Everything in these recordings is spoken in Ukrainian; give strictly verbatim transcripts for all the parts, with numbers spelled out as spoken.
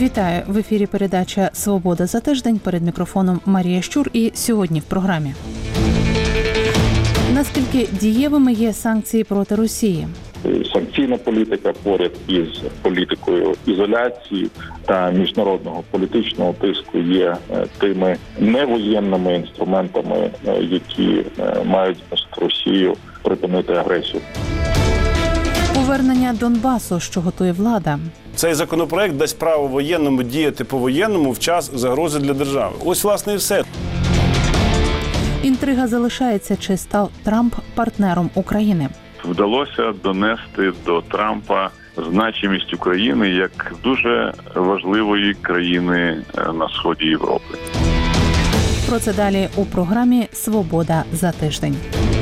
Вітаю! В ефірі передача «Свобода за тиждень». Перед мікрофоном Марія Щур. І сьогодні в програмі. Наскільки дієвими є санкції проти Росії? Санкційна політика поряд із політикою ізоляції та міжнародного політичного тиску є тими невоєнними інструментами, які мають змусити Росію припинити агресію. Повернення Донбасу, що готує влада. Цей законопроект дасть право воєнному діяти по-воєнному в час загрози для держави. Ось, власне, і все. Інтрига залишається, чи став Трамп партнером України. Вдалося донести до Трампа значимість України як дуже важливої країни на сході Європи. Про це далі у програмі «Свобода за тиждень».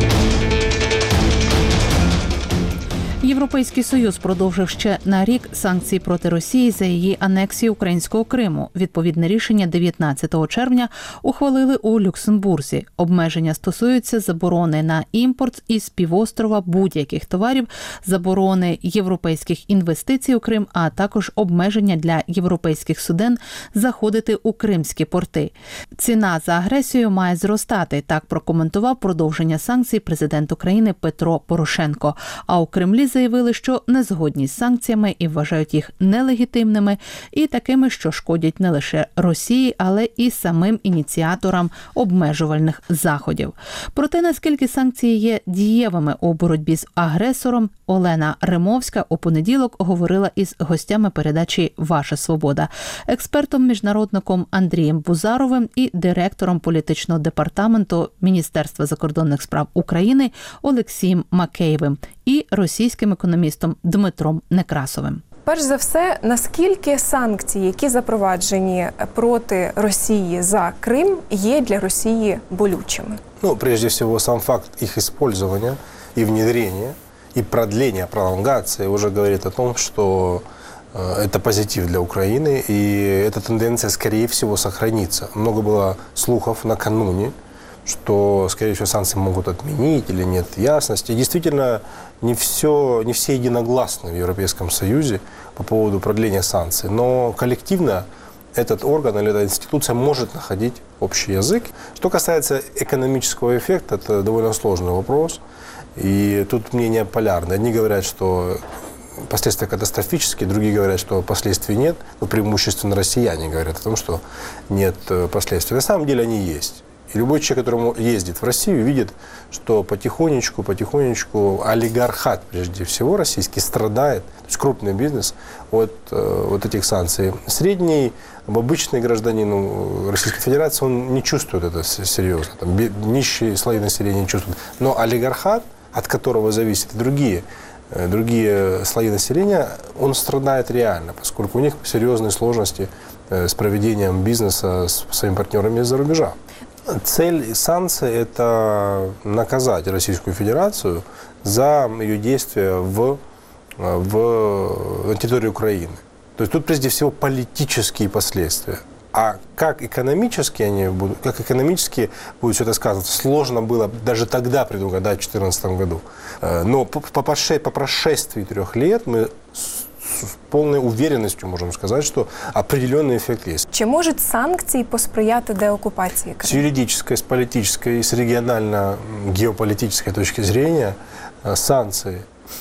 Європейський Союз продовжив ще на рік санкції проти Росії за її анексію українського Криму. Відповідне рішення дев'ятнадцятого червня ухвалили у Люксембурзі. Обмеження стосуються заборони на імпорт із півострова будь-яких товарів, заборони європейських інвестицій у Крим, а також обмеження для європейських суден заходити у кримські порти. Ціна за агресію має зростати, так прокоментував продовження санкцій президент України Петро Порошенко. А у Кремлі заявили, що не згодні з санкціями і вважають їх нелегітимними і такими, що шкодять не лише Росії, але і самим ініціаторам обмежувальних заходів. Про те, наскільки санкції є дієвими у боротьбі з агресором, Олена Римовська у понеділок говорила із гостями передачі «Ваша свобода», експертом-міжнародником Андрієм Бузаровим і директором політичного департаменту Міністерства закордонних справ України Олексієм Макеєвим і російським економістом Дмитром Некрасовим. Перш за все, наскільки санкції, які запроваджені проти Росії за Крим, є для Росії болючими? Ну, прежде всего, сам факт их использования и внедрения, и продления, пролонгации уже говорит о том, что э, это позитив для Украины, и эта тенденция, скорее всего, сохранится. Много было слухов накануне, что, скорее всего, санкции могут отменить или нет ясности. И действительно, не все, не все единогласны в Европейском Союзе по поводу продления санкций. Но коллективно этот орган или эта институция может находить общий язык. Что касается экономического эффекта, это довольно сложный вопрос. И тут мнения полярные. Одни говорят, что последствия катастрофические, другие говорят, что последствий нет. Но преимущественно россияне говорят о том, что нет последствий. На самом деле они есть. И любой человек, который ездит в Россию, видит, что потихонечку, потихонечку олигархат, прежде всего, российский, страдает, то есть крупный бизнес, от э, вот этих санкций. Средний, обычный гражданин Российской Федерации, он не чувствует это серьезно. Там, нищие слои населения не чувствуют. Но олигархат, от которого зависят и другие, э, другие слои населения, он страдает реально, поскольку у них серьезные сложности э, с проведением бизнеса с своими партнерами из-за рубежа. Цель санкций – это наказать Российскую Федерацию за ее действия в, в, на территории Украины. То есть тут прежде всего политические последствия. А как экономически они будут, как экономически будет все это сказываться, сложно было даже тогда предугадать в две тысячи четырнадцатом году. Но по, по, по прошествии трех лет мы с полной уверенностью можем сказать, что определенный эффект есть. Чи можуть санкції посприяти деоккупації Криму? С юридической, с политической, с регионально-геополитической точки зрения санкции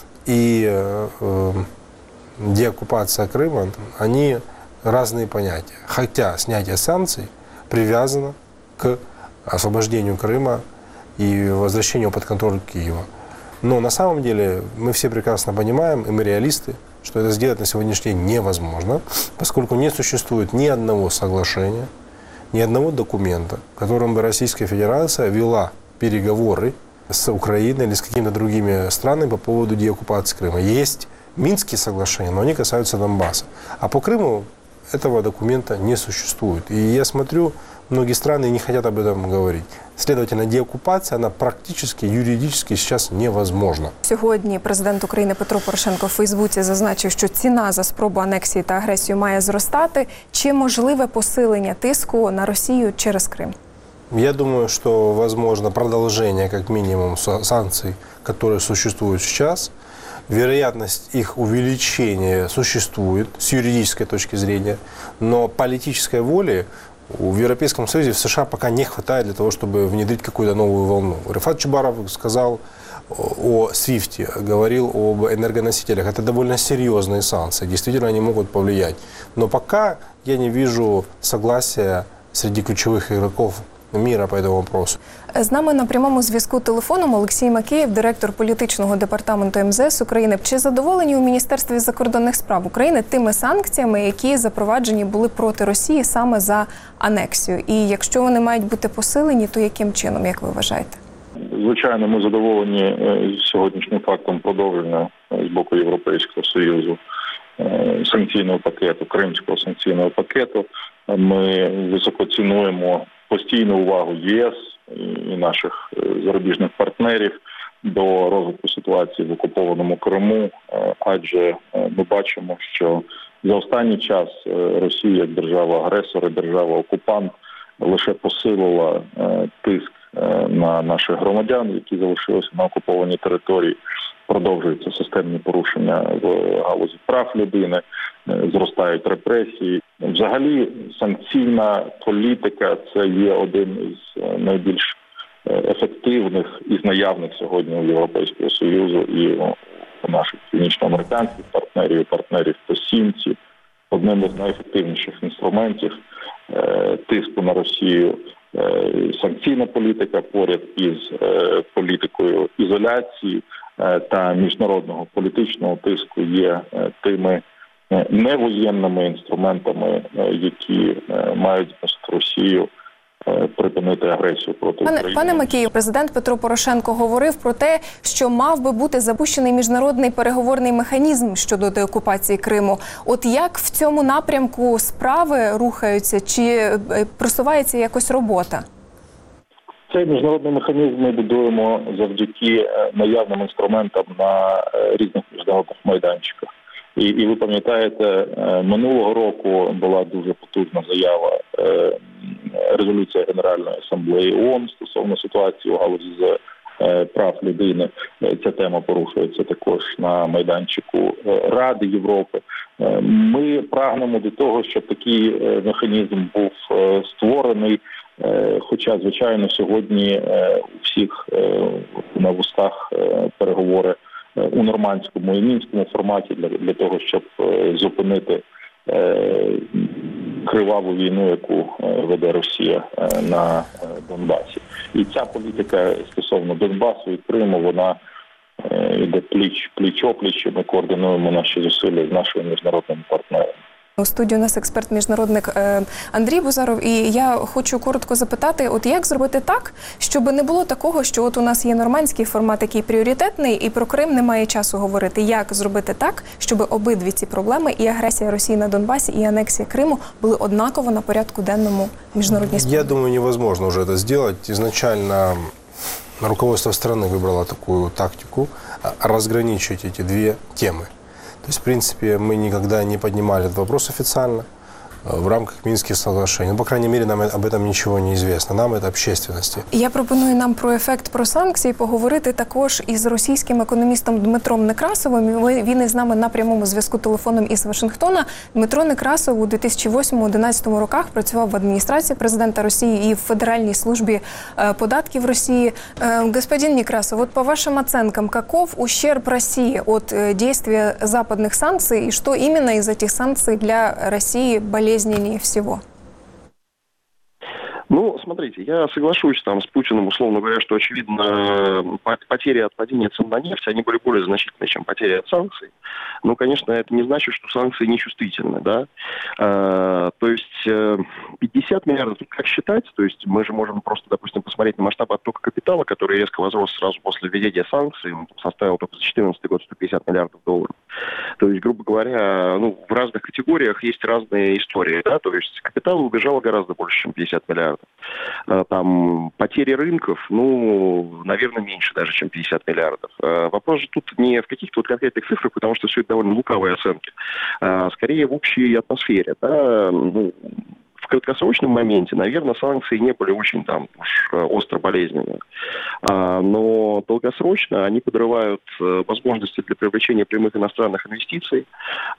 и э, деоккупация Крыма, они разные понятия. Хотя снятие санкций привязано к освобождению Крыма и возвращению под контроль Киева. Но на самом деле мы все прекрасно понимаем, и мы реалисты, что это сделать на сегодняшний день невозможно, поскольку не существует ни одного соглашения, ни одного документа, которым бы Российская Федерация вела переговоры с Украиной или с какими-то другими странами по поводу деоккупации Крыма. Есть Минские соглашения, но они касаются Донбасса. А по Крыму этого документа не существует. И я смотрю, многие страны не хотят об этом говорить. Следовательно, деоккупация, она практически, юридически сейчас невозможна. Сьогодні президент України Петро Порошенко в Фейсбуці зазначив, що ціна за спробу анексії та агресію має зростати. Чи можливе посилення тиску на Росію через Крим? Я думаю, что возможно продолжение, как минимум, санкций, которые существуют сейчас. вероятность их увеличения существует с юридической точки зрения, но политической воли в Европейском Союзе, в США пока не хватает для того, чтобы внедрить какую-то новую волну. Рифат Чубаров сказал о свифте, говорил об энергоносителях. Это довольно серьезные санкции, действительно они могут повлиять. Но пока я не вижу согласия среди ключевых игроков мира по этому вопросу. З нами на прямому зв'язку телефоном Олексій Макеєв, директор політичного департаменту ем зе ес України. Чи задоволені у Міністерстві закордонних справ України тими санкціями, які запроваджені були проти Росії саме за анексію? І якщо вони мають бути посилені, то яким чином, як ви вважаєте? Звичайно, ми задоволені сьогоднішнім фактом продовження з боку Європейського Союзу санкційного пакету, кримського санкційного пакету. Ми високо цінуємо постійну увагу ЄС і наших зарубіжних партнерів до розвитку ситуації в окупованому Криму, адже ми бачимо, що за останній час Росія як держава-агресор і держава-окупант лише посилила тиск на наших громадян, які залишилися на окупованій території. Продовжуються системні порушення в галузі прав людини, зростають репресії. Взагалі, санкційна політика – це є один із найбільш ефективних із наявних сьогодні у Європейського Союзу і у наших північноамериканських партнерів, партнерів по сімці. Одним із найефективніших інструментів тиску на Росію санкційна політика поряд із політикою ізоляції та міжнародного політичного тиску є тими невоєнними інструментами, які мають змусити Росію припинити агресію проти Пане, України. Пане Макеєв, президент Петро Порошенко говорив про те, що мав би бути запущений міжнародний переговорний механізм щодо деокупації Криму. От як в цьому напрямку справи рухаються, чи просувається якось робота? Цей міжнародний механізм ми будуємо завдяки наявним інструментам на різних міжнародних майданчиках. І, і ви пам'ятаєте, минулого року була дуже потужна заява, резолюція Генеральної асамблеї ООН стосовно ситуації у галузі з прав людини. Ця тема порушується також на майданчику Ради Європи. Ми прагнемо до того, щоб такий механізм був створений, хоча, звичайно, сьогодні у всіх на вустах переговори у нормандському і мінському форматі для, для того, щоб зупинити криваву війну, яку веде Росія на Донбасі. І ця політика стосовно Донбасу і Криму, вона йде пліч, пліч-опліч, ми координуємо наші зусилля з нашими міжнародними партнерами. У студії у нас експерт-міжнародник Андрій Бузаров, і я хочу коротко запитати, от як зробити так, щоб не було такого, що от у нас є нормандський формат, який пріоритетний, і про Крим немає часу говорити. Як зробити так, щоб обидві ці проблеми, і агресія Росії на Донбасі, і анексія Криму, були однаково на порядку денному міжнародній справі? Я думаю, невозможно уже это сделать. Изначально руководство страны выбрало такую тактику разграничить эти две темы. То есть, в принципе, мы никогда не поднимали этот вопрос официально в рамках Минских соглашений. Ну, по крайней мере, нам об этом ничего не известно. Нам это общественности. Я пропоную нам про ефект, про санкції поговорити також із російським економістом Дмитром Некрасовим. Він із нами на прямому зв'язку телефоном із Вашингтона. Дмитро Некрасов у дві тисячі восьмому - дві тисячі одинадцятому роках працював в адміністрації президента Росії і в Федеральній службі податків Росії. Господин Некрасов, вот по вашим оценкам, каков ущерб России от действия западных санкций и что именно из этих санкций для России болезненнее всего? Ну, смотрите, я соглашусь там с Путиным, условно говоря, что, очевидно, потери от падения цен на нефть, они были более значительны, чем потери от санкций. Но, конечно, это не значит, что санкции нечувствительны, да. А, то есть пятьдесят миллиардов, тут как считать? То есть мы же можем просто, допустим, посмотреть на масштаб оттока капитала, который резко возрос сразу после введения санкций, он составил только за две тысячи четырнадцатый год сто пятьдесят миллиардов долларов. То есть, грубо говоря, ну, в разных категориях есть разные истории, да, то есть капитал убежало гораздо больше, чем пятьдесят миллиардов. Там потери рынков, ну, наверное, меньше даже, чем пятьдесят миллиардов. Вопрос же тут не в каких-то вот конкретных цифрах, потому что все это довольно лукавые оценки, а скорее в общей атмосфере, да, ну, в краткосрочном моменте, наверное, санкции не были очень там уж остро болезненными. Но долгосрочно они подрывают возможности для привлечения прямых иностранных инвестиций.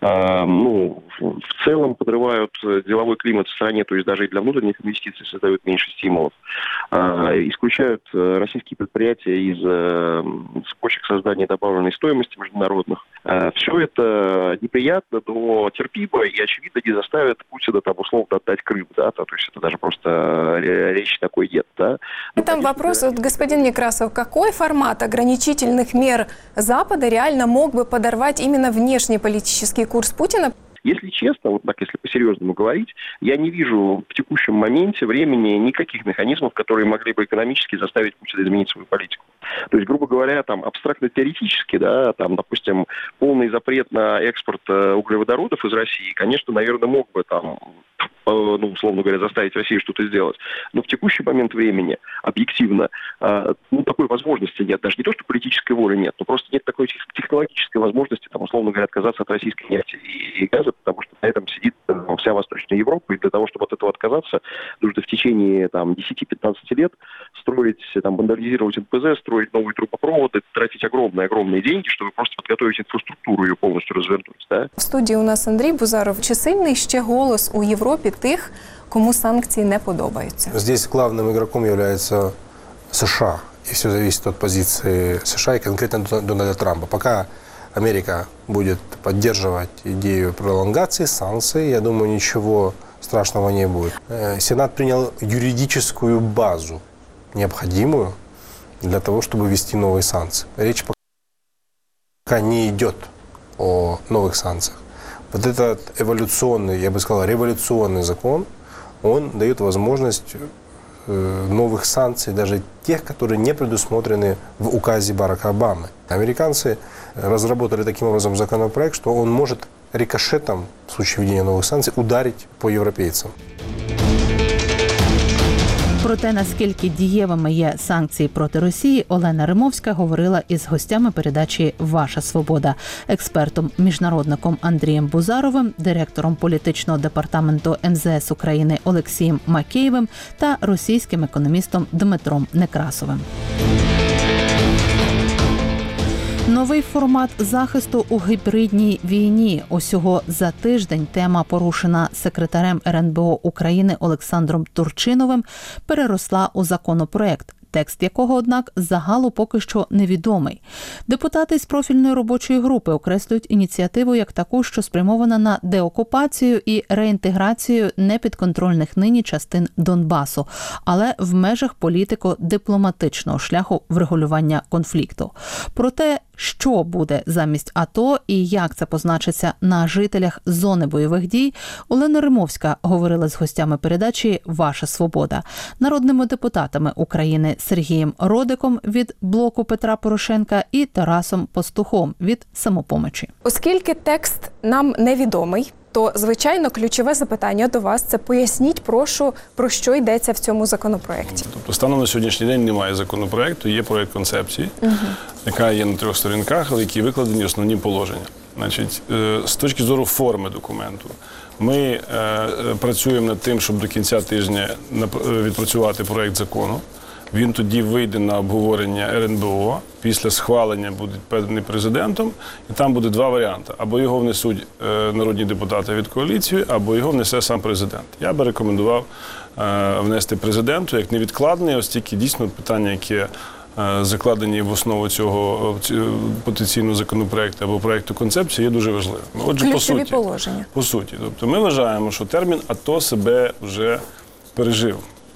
Ну, в целом подрывают деловой климат в стране, то есть даже и для внутренних инвестиций создают меньше стимулов. Исключают российские предприятия из цепочек создания добавленной стоимости международных. Все это неприятно, но терпимо и, очевидно, не заставит Путина там условно отдать Крым. Да? То есть это даже просто речи такой нет. Да? Ну, там вопрос, вот, господин Некрасов, какой формат ограничительных мер Запада реально мог бы подорвать именно внешнеполитический курс Путина? Если честно, вот так, если по-серьезному говорить, я не вижу в текущем моменте времени никаких механизмов, которые могли бы экономически заставить Путина изменить свою политику. То есть, грубо говоря, там абстрактно-теоретически, да, там, допустим, полный запрет на экспорт углеводородов из России, конечно, наверное, мог бы там, ну, условно говоря, заставить Россию что-то сделать. Но в текущий момент времени, объективно, ну, такой возможности нет. Даже не то, что политической воли нет, но просто нет такой технологической возможности, там, условно говоря, отказаться от российской нефти и газа, потому что на этом сидит там, вся Восточная Европа, и для того, чтобы от этого отказаться, нужно в течение там, десять-пятнадцать лет строить, там, модернизировать эн пэ зэ, строить новые трубопроводы, тратить огромные-огромные деньги, чтобы просто подготовить инфраструктуру и ее полностью развернуть. Да? В студії у нас Андрій Бузаров. Чи сильний ще голос у Європі тих, кому санкції не подобаються? Здесь главным игроком является США. И все зависит от позиции США и конкретно Дональда Трампа. Пока Америка будет поддерживать идею пролонгации санкций, я думаю, ничего страшного не будет. Сенат принял юридическую базу, необходимую для того, чтобы ввести новые санкции. Речь пока не идет о новых санкциях. Вот этот эволюционный, я бы сказал, революционный закон, он дает возможность новых санкций, даже тех, которые не предусмотрены в указе Барака Обамы. Американцы разработали таким образом законопроект, что он может рикошетом, в случае введения новых санкций, ударить по европейцам. Про те, наскільки дієвими є санкції проти Росії, Олена Римовська говорила із гостями передачі «Ваша свобода», експертом-міжнародником Андрієм Бузаровим, директором політичного департаменту ем зет ес України Олексієм Макеєвим та російським економістом Дмитром Некрасовим. Новий формат захисту у гібридній війні. Усього за тиждень тема, порушена секретарем ер ен бе о України Олександром Турчиновим, переросла у законопроект, текст якого, однак, загалу поки що невідомий. Депутати з профільної робочої групи окреслюють ініціативу як таку, що спрямована на деокупацію і реінтеграцію непідконтрольних нині частин Донбасу, але в межах політико-дипломатичного шляху врегулювання конфлікту. Проте, що буде замість АТО і як це позначиться на жителях зони бойових дій, Олена Римовська говорила з гостями передачі «Ваша свобода», народними депутатами України Сергієм Родиком від блоку Петра Порошенка і Тарасом Пастухом від «Самопомочі». Оскільки текст нам невідомий, то, звичайно, ключове запитання до вас – це поясніть, прошу, про що йдеться в цьому законопроекті. Тобто, станом на сьогоднішній день немає законопроекту, є проект концепції, угу. яка є на трьох сторінках, в якій викладені основні положення. Значить, з точки зору форми документу, ми е, працюємо над тим, щоб до кінця тижня відпрацювати проект закону. Він тоді вийде на обговорення ер ен бе о, після схвалення буде переданий президентом, і там буде два варіанти. Або його внесуть е, народні депутати від коаліції, або його внесе сам президент. Я би рекомендував е, внести президенту як невідкладний, оскільки дійсно питання, які е, закладені в основу цього потенційного законопроекту або проекту концепції, є дуже важливим. Отже, по суті, положення. По суті. Тобто ми вважаємо, що термін АТО себе вже пережив.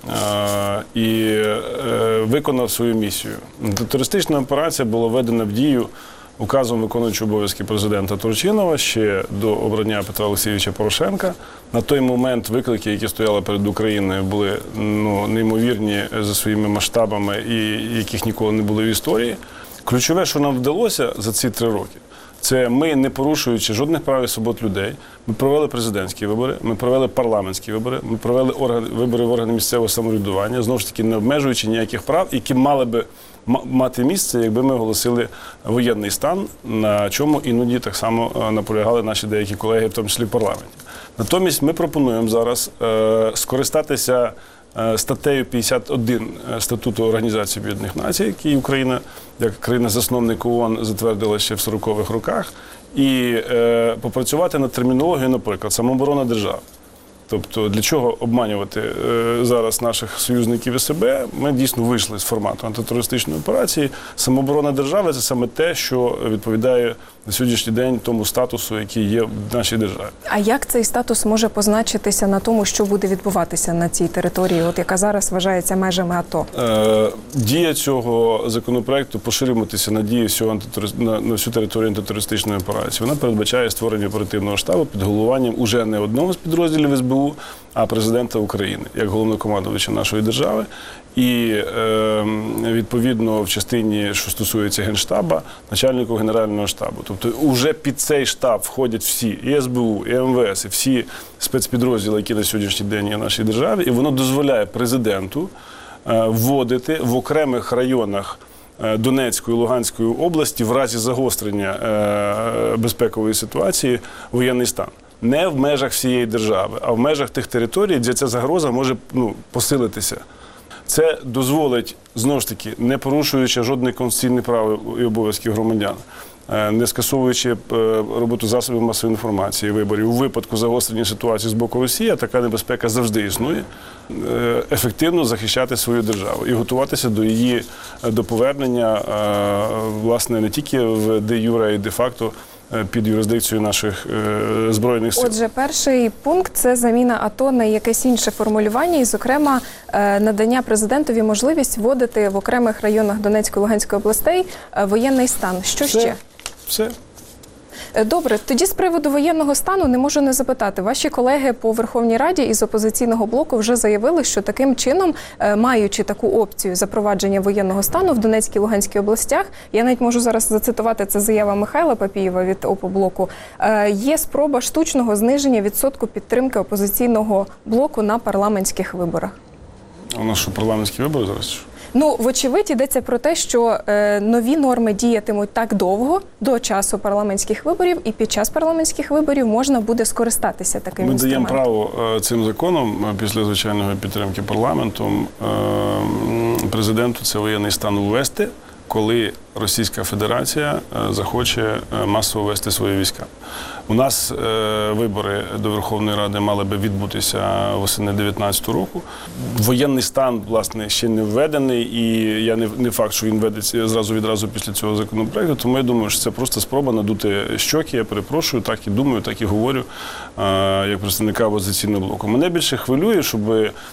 І виконав свою місію. Терористична операція була введена в дію указом виконуючого обов'язки президента Турчинова ще до обрання Петра Олексійовича Порошенка. На той момент виклики, які стояли перед Україною, були ну, неймовірні за своїми масштабами і яких ніколи не було в історії. Ключове, що нам вдалося за ці три роки, Це ми, не порушуючи жодних прав і свобод людей, ми провели президентські вибори, ми провели парламентські вибори, ми провели органи, вибори в органи місцевого самоврядування, знову ж таки не обмежуючи ніяких прав, які мали би мати місце, якби ми оголосили воєнний стан, на чому іноді так само наполягали наші деякі колеги, в тому числі в парламенті. Натомість ми пропонуємо зараз е, скористатися е, статтею п'ятдесят один Статуту Організації Об'єднаних Націй, який Україна, як країна-засновник ООН, затвердила ще в сорокових роках, і е, попрацювати над термінологією, наприклад, самооборона держави. Тобто, для чого обманювати е, зараз наших союзників і себе? Ми дійсно вийшли з формату антитерористичної операції. Самооборона держави – це саме те, що відповідає на сьогоднішній день тому статусу, який є в нашій державі. А як цей статус може позначитися на тому, що буде відбуватися на цій території, от яка зараз вважається межами АТО? Е, дія цього законопроекту поширюватися на дії всього антитерорист... на, на всю територію антитерористичної операції. Вона передбачає створення оперативного штабу під головуванням уже не одного з підрозділів ес бе у, а президента України, як головнокомандувача нашої держави. І, е, відповідно, в частині, що стосується Генштаба, начальнику Генерального штабу. Тобто, вже під цей штаб входять всі, і ес бе у, і ем ве ес, і всі спецпідрозділи, які на сьогоднішній день є в нашій державі, і воно дозволяє президенту е, вводити в окремих районах Донецької, Луганської області в разі загострення е, безпекової ситуації воєнний стан. Не в межах всієї держави, а в межах тих територій, де ця загроза може ну, посилитися. Це дозволить, знову ж таки, не порушуючи жодних конституційних прав і обов'язків громадян, не скасовуючи роботу засобів масової інформації, виборів, у випадку загострення ситуації з боку Росії, а така небезпека завжди існує, ефективно захищати свою державу і готуватися до її до повернення, власне, не тільки в де-юре, а й де-факто під юрисдикцією наших е, Збройних сил. Отже, перший пункт – це заміна АТО на якесь інше формулювання і, зокрема, е, надання президентові можливість вводити в окремих районах Донецької, Луганської областей е, воєнний стан. Що Все. ще? Все. Добре, тоді з приводу воєнного стану не можу не запитати. Ваші колеги по Верховній Раді із опозиційного блоку вже заявили, що таким чином, маючи таку опцію запровадження воєнного стану в Донецькій, Луганській областях, я навіть можу зараз зацитувати, це заява Михайла Папієва від ОПО-блоку, є спроба штучного зниження відсотку підтримки опозиційного блоку на парламентських виборах. У нас що, парламентські вибори зараз? Ну, вочевидь, йдеться про те, що е, нові норми діятимуть так довго, до часу парламентських виборів, і під час парламентських виборів можна буде скористатися таким Ми інструментом. даємо право е, цим законом, е, після звичайної підтримки парламентом, е, президенту це воєнний стан ввести, коли Російська Федерація е, захоче е, масово вести свої війська. У нас е, вибори до Верховної Ради мали би відбутися восени дев'ятнадцятого року. Воєнний стан, власне, ще не введений, і я не, не факт, що він введеться зразу відразу після цього законопроекту, тому я думаю, що це просто спроба надути щоки, я перепрошую, так і думаю, так і говорю, е, як представника опозиційного блоку. Мене більше хвилює, щоб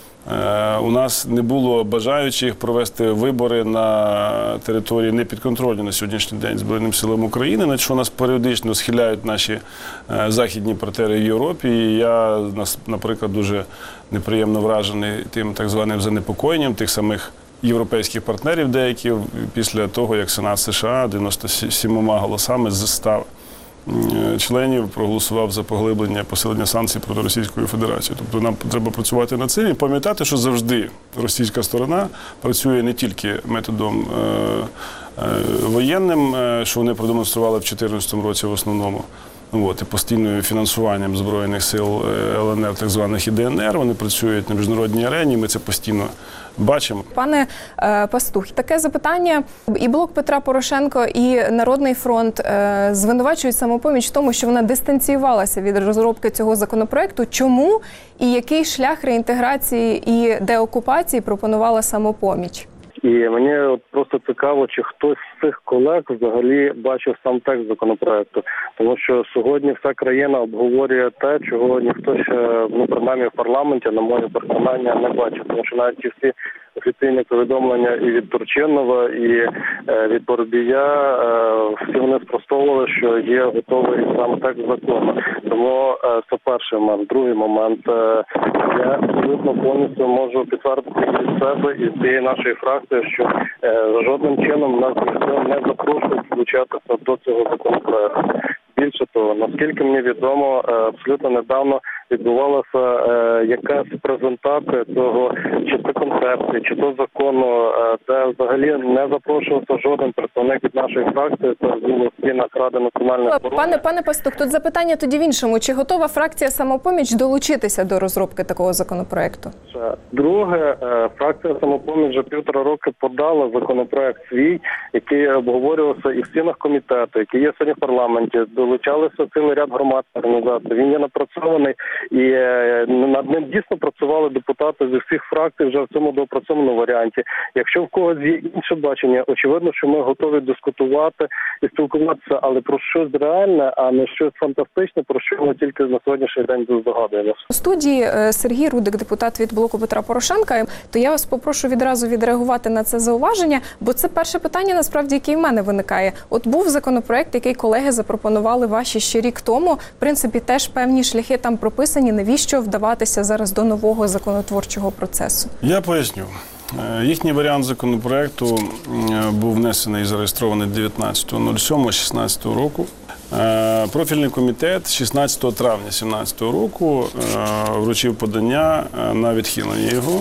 у нас не було бажаючих провести вибори на території непідконтрольні на сьогоднішній день Збройним силам України, на що нас періодично схиляють наші західні партнери в Європі. І я, наприклад, дуже неприємно вражений тим так званим занепокоєнням тих самих європейських партнерів деяких після того, як Сенат США дев'яносто сімома голосами з ста членів проголосував за поглиблення, посилення санкцій проти Російської Федерації. Тобто нам треба працювати над цим і пам'ятати, що завжди російська сторона працює не тільки методом е, е, воєнним, е, що вони продемонстрували в дві тисячі чотирнадцятому році в основному, от, і постійним фінансуванням Збройних сил ел ен ер, так званих і де ен ер. Вони працюють на міжнародній арені, ми це постійно бачимо. Пане е, Пастух, таке запитання. І блок Петра Порошенко, і Народний фронт е, звинувачують «Самопоміч» в тому, що вона дистанціювалася від розробки цього законопроекту. Чому і який шлях реінтеграції і деокупації пропонувала «Самопоміч»? І мені от просто цікаво, чи хтось з цих колег взагалі бачив сам текст законопроекту. Тому що сьогодні вся країна обговорює те, чого ніхто ще, ну, принаймні в парламенті, на моє переконання, не бачив. Тому що навіть ті всі офіційні повідомлення і від Турчинова, і е, від Парубія, е, всі вони спростовували, що є готовий сам текст закону. Тому е, це перший момент. Другий момент. Е, я абсолютно повністю можу підтвердити від себе і з цієї нашої фракції, що е, жодним чином нас ніхто не запрошує включатися до цього законопроекту. більше того, наскільки мені відомо, абсолютно недавно відбувалася е, якась презентація цього, чи то концепції, чи то закону, е, де взагалі не запрошувався жоден представник від нашої фракції, це було в стінах Ради національної оборони. Пане, пане Пастух, тут запитання тоді в іншому. Чи готова фракція «Самопоміч» долучитися до розробки такого законопроекту? Друге, е, фракція «Самопоміч» вже півтора роки подала законопроект свій, який обговорювався і в стінах комітету, який є сьогодні в парламенті. Долучалися цілий ряд громадських організацій. Він є напрацьований. І над ним дійсно працювали депутати зі всіх фракцій вже в цьому доопрацьованому варіанті. Якщо в когось є інше бачення, очевидно, що ми готові дискутувати і спілкуватися, але про щось реальне, а не щось фантастичне, про що ми тільки на сьогоднішній день здогадуємося. У студії Сергій Рудик, депутат від блоку Петра Порошенка. То я вас попрошу відразу відреагувати на це зауваження, бо це перше питання, насправді, яке в мене виникає. От був законопроект, який колеги запропонували ваші ще рік тому. В принципі, теж певні шляхи там прописані. Навіщо вдаватися зараз до нового законотворчого процесу? Я поясню. Їхній варіант законопроекту був внесений і зареєстрований дев'ятнадцятого сьомого шістнадцятого року. Профільний комітет шістнадцятого травня дві тисячі сімнадцятого року вручив подання на відхилення його.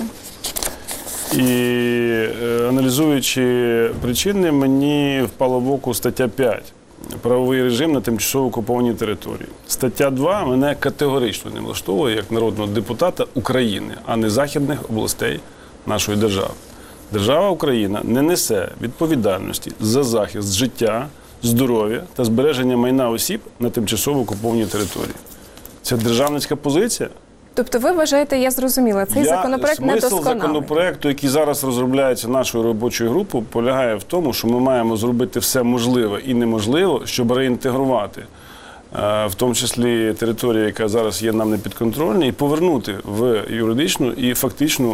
І аналізуючи причини, мені впало в око стаття п'ять. Правовий режим на тимчасово окупованій території. Стаття два мене категорично не влаштовує як народного депутата України, а не західних областей нашої держави. Держава Україна не несе відповідальності за захист життя, здоров'я та збереження майна осіб на тимчасово окупованій території. Це державницька позиція. Тобто ви вважаєте, я зрозуміла, цей я, законопроект недосконалий? Смисл законопроекту, який зараз розробляється нашою робочою групою, полягає в тому, що ми маємо зробити все можливе і неможливе, щоб реінтегрувати, в тому числі територію, яка зараз є нам непідконтрольна, і повернути в юридичну і фактичну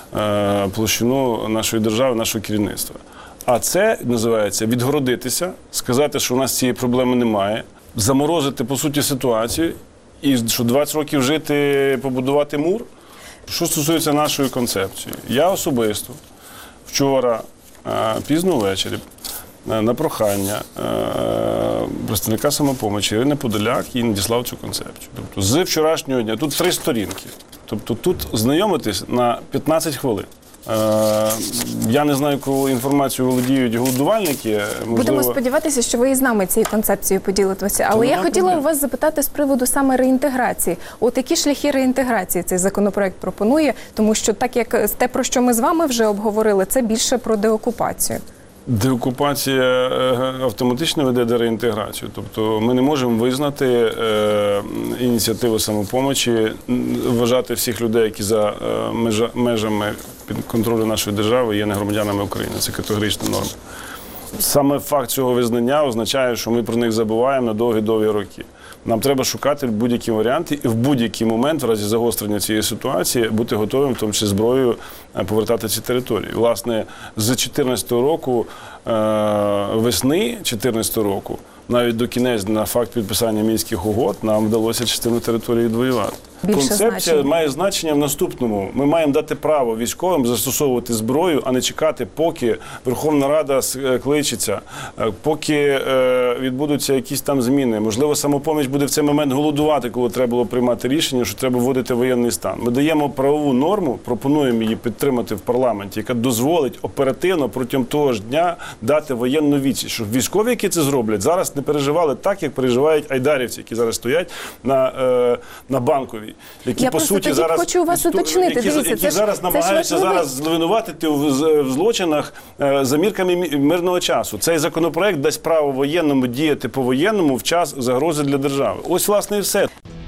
площину нашої держави, нашого керівництва. А це називається відгородитися, сказати, що у нас цієї проблеми немає, заморозити, по суті, ситуацію, і що двадцять років жити, побудувати мур. Що стосується нашої концепції, я особисто вчора, пізно ввечері, на прохання представника «Самопомочі» Ірини Подоляк їй надіслав цю концепцію. Тобто з вчорашнього дня, тут три сторінки, тобто тут знайомитись на п'ятнадцять хвилин. Я не знаю, яку інформацію володіють голодувальники. Можливо... Будемо сподіватися, що ви і з нами цією концепцією поділитеся. Але я хотіла проблем. у вас запитати з приводу саме реінтеграції. От які шляхи реінтеграції цей законопроект пропонує? Тому що так як те, про що ми з вами вже обговорили, це більше про деокупацію. Деокупація автоматично веде до реінтеграції. Тобто ми не можемо визнати е, ініціативу «Самопомочі», вважати всіх людей, які за е, межа, межами під контролю нашої держави є не громадянами України. Це категорична норма. Саме факт цього визнання означає, що ми про них забуваємо на довгі-довгі роки. Нам треба шукати будь-які варіанти і в будь-який момент, в разі загострення цієї ситуації, бути готовим, в тому числі зброєю, повертати ці території. Власне, з дві тисячі чотирнадцятого року, весни дві тисячі чотирнадцятого року, навіть до кінець на факт підписання Мінських угод, нам вдалося частину території відвоювати. Більше Концепція значення. має значення в наступному. Ми маємо дати право військовим застосовувати зброю, а не чекати, поки Верховна Рада кличеться, поки відбудуться якісь там зміни. Можливо, «Самопоміч» буде в цей момент голодувати, коли треба було приймати рішення, що треба вводити воєнний стан. Ми даємо правову норму, пропонуємо її підтримати в парламенті, яка дозволить оперативно протягом того ж дня дати воєнну відсіч, щоб військові, які це зроблять, зараз не переживали так, як переживають айдарівці, які зараз стоять на, е, на Банковій. Які, Я по суті, зараз, хочу у вас уточнити. Які, Дивіться, які це зараз ж, намагаються це зараз звинуватити в, в злочинах е, за мірками мирного часу. Цей законопроект дасть право воєнному діяти по-воєнному в час загрози для держави. Ось, власне, і все.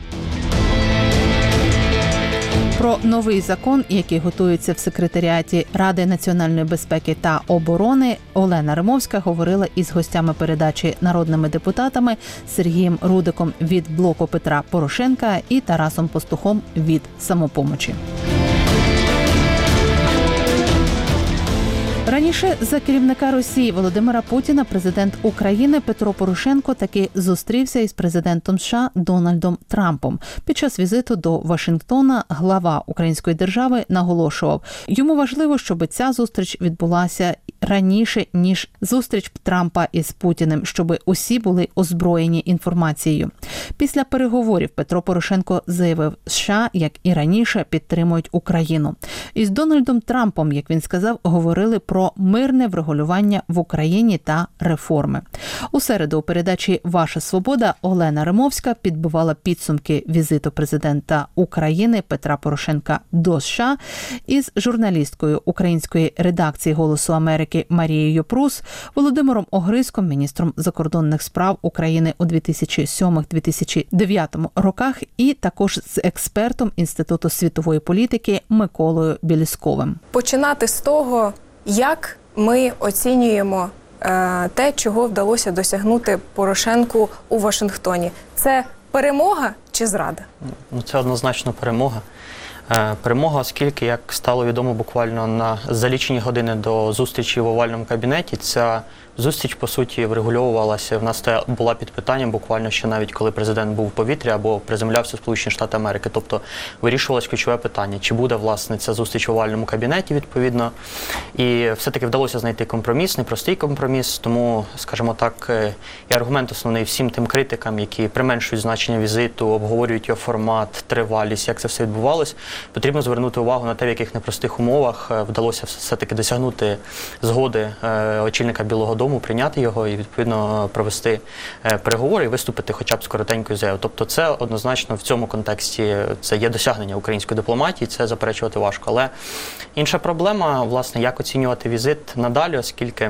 Про новий закон, який готується в секретаріаті Ради національної безпеки та оборони, Олена Римовська говорила із гостями передачі народними депутатами Сергієм Рудиком від блоку Петра Порошенка і Тарасом Пастухом від «Самопомочі». Раніше за керівника Росії Володимира Путіна президент України Петро Порошенко таки зустрівся із президентом США Дональдом Трампом. Під час візиту до Вашингтона глава української держави наголошував, йому важливо, щоб ця зустріч відбулася раніше, ніж зустріч Трампа із Путіним, щоб усі були озброєні інформацією. Після переговорів Петро Порошенко заявив, США, як і раніше, підтримують Україну. Із Дональдом Трампом, як він сказав, говорили про мирне врегулювання в Україні та реформи. У середу у передачі «Ваша свобода» Олена Римовська підбивала підсумки візиту президента України Петра Порошенка до США із журналісткою української редакції «Голосу Америки» Марією Прус, Володимиром Огризком, міністром закордонних справ України у дві тисячі сьомому - дві тисячі дев'ятому роках, і також з експертом Інституту світової політики Миколою Білісковим. Починати з того, як ми оцінюємо е, те, чого вдалося досягнути Порошенку у Вашингтоні. Це перемога чи зрада? Ну, це однозначно перемога. Е, перемога, оскільки, як стало відомо буквально на за лічені години до зустрічі в овальному кабінеті, ця зустріч, по суті, врегульовувалася. В нас була під питанням буквально ще навіть коли президент був в повітрі або приземлявся в Сполучені Штати Америки. Тобто вирішувалось ключове питання, чи буде, власне, ця зустріч в овальному кабінеті, відповідно. І все-таки вдалося знайти компроміс, непростий компроміс. Тому, скажімо так, і аргумент основний всім тим критикам, які применшують значення візиту, обговорюють його формат, тривалість, як це все відбувалось, потрібно звернути увагу на те, в яких непростих умовах вдалося все-таки досягнути згоди очільника Білого дому, прийняти його і, відповідно, провести переговори і виступити хоча б з коротенькою заявою. Тобто це однозначно в цьому контексті це є досягнення української дипломатії, це заперечувати важко. Але інша проблема, власне, як оцінювати візит надалі, оскільки,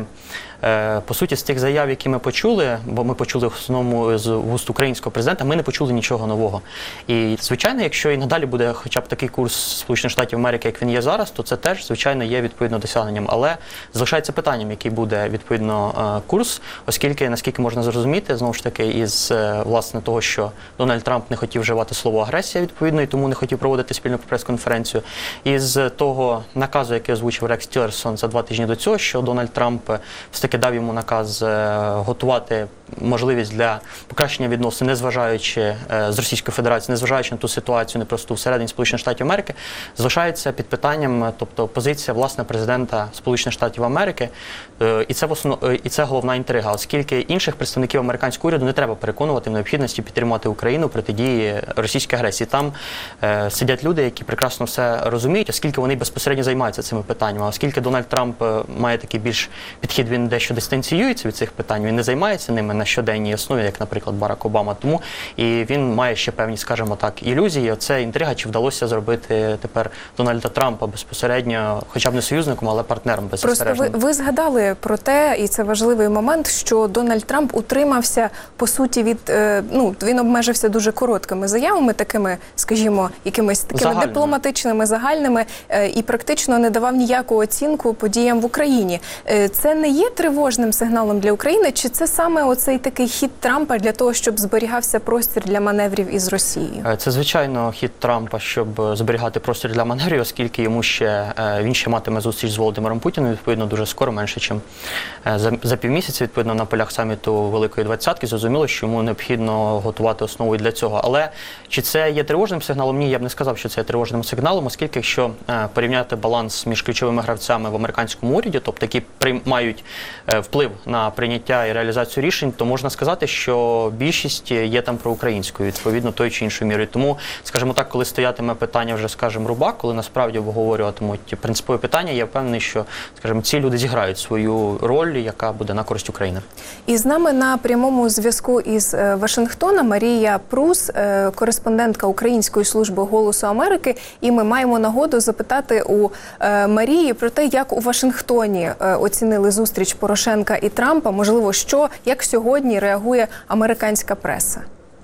по суті, з тих заяв, які ми почули, бо ми почули в основному з вуст українського президента, ми не почули нічого нового. І, звичайно, якщо і надалі буде хоча б такий курс Сполучених Штатів Америки, як він є зараз, то це теж, звичайно, є відповідно досягненням. Але залишається питанням, який буде, відповідно, курс, оскільки, наскільки можна зрозуміти, знову ж таки, із, власне, того, що Дональд Трамп не хотів вживати слово агресія, відповідно, і тому не хотів проводити спільну прес-конференцію, із того наказу, який озвучив Рекс Тілерсон за два тижні до цього, що Дональд Трамп все-таки дав йому наказ готувати можливість для покращення відносин, незважаючи з Російською Федерацією, незважаючи на ту ситуацію непросту всередині Сполучених Штатів Америки, залишається під питанням, тобто позиція, власне, президента Сполучених Штатів Америки, і це, в основ... і це головна інтрига, оскільки інших представників американського уряду не треба переконувати в необхідності підтримувати Україну протидії російській агресії. Там е, сидять люди, які прекрасно все розуміють, оскільки вони безпосередньо займаються цими питаннями. Оскільки Дональд Трамп має такий більш підхід, він дещо дистанціюється від цих питань, він не займається ними на щоденній основі, як, наприклад, Барак Обама. Тому і він має ще певні, скажімо так, ілюзії. Оце інтрига, чи вдалося зробити тепер Дональда Трампа безпосередньо, хоча б не союзником, але партнером беззастережним. Просто ви, ви згадали про те, і це важливий момент, що Дональд Трамп утримався, по суті, від, ну, він обмежився дуже короткими заявами, такими, скажімо, якимись такими загальними, дипломатичними, загальними, і практично не давав ніяку оцінку подіям в Україні. Це не є тривожним сигналом для України, чи це саме оцей такий хід Трампа для того, щоб зберігався простір для маневрів із Росією? Це, звичайно, хід Трампа, щоб зберігати простір для маневрів, оскільки йому ще, він ще матиме зустріч з Володимиром Путіним, відповідно, дуже скоро, менше, ніж за, за півмісяця, відповідно, на полях саміту Великої Двадцятки. Зрозуміло, що йому необхідно готувати основу для цього. Але чи це є тривожним сигналом? Ні, я б не сказав, що це є тривожним сигналом, оскільки, якщо е, порівняти баланс між ключовими гравцями в американському уряді, тобто які мають е, вплив на прийняття і реалізацію рішень, то можна сказати, що більшість є там проукраїнською, відповідно, тою чи іншою мірою. Тому, скажімо так, коли стоятиме питання вже, скажімо, руба, коли насправді обговорюватимуть принципові питання, я впевнений, що, скажімо, ці люди зіграють свою роль, яка буде на користь України. І з нами на прямому зв'язку із Вашингтона Марія Прус, кореспондентка Української служби «Голосу Америки», і ми маємо нагоду запитати у Марії про те, як у Вашингтоні оцінили зустріч Порошенка і Трампа, можливо, що, як сьогодні реагує американська преса.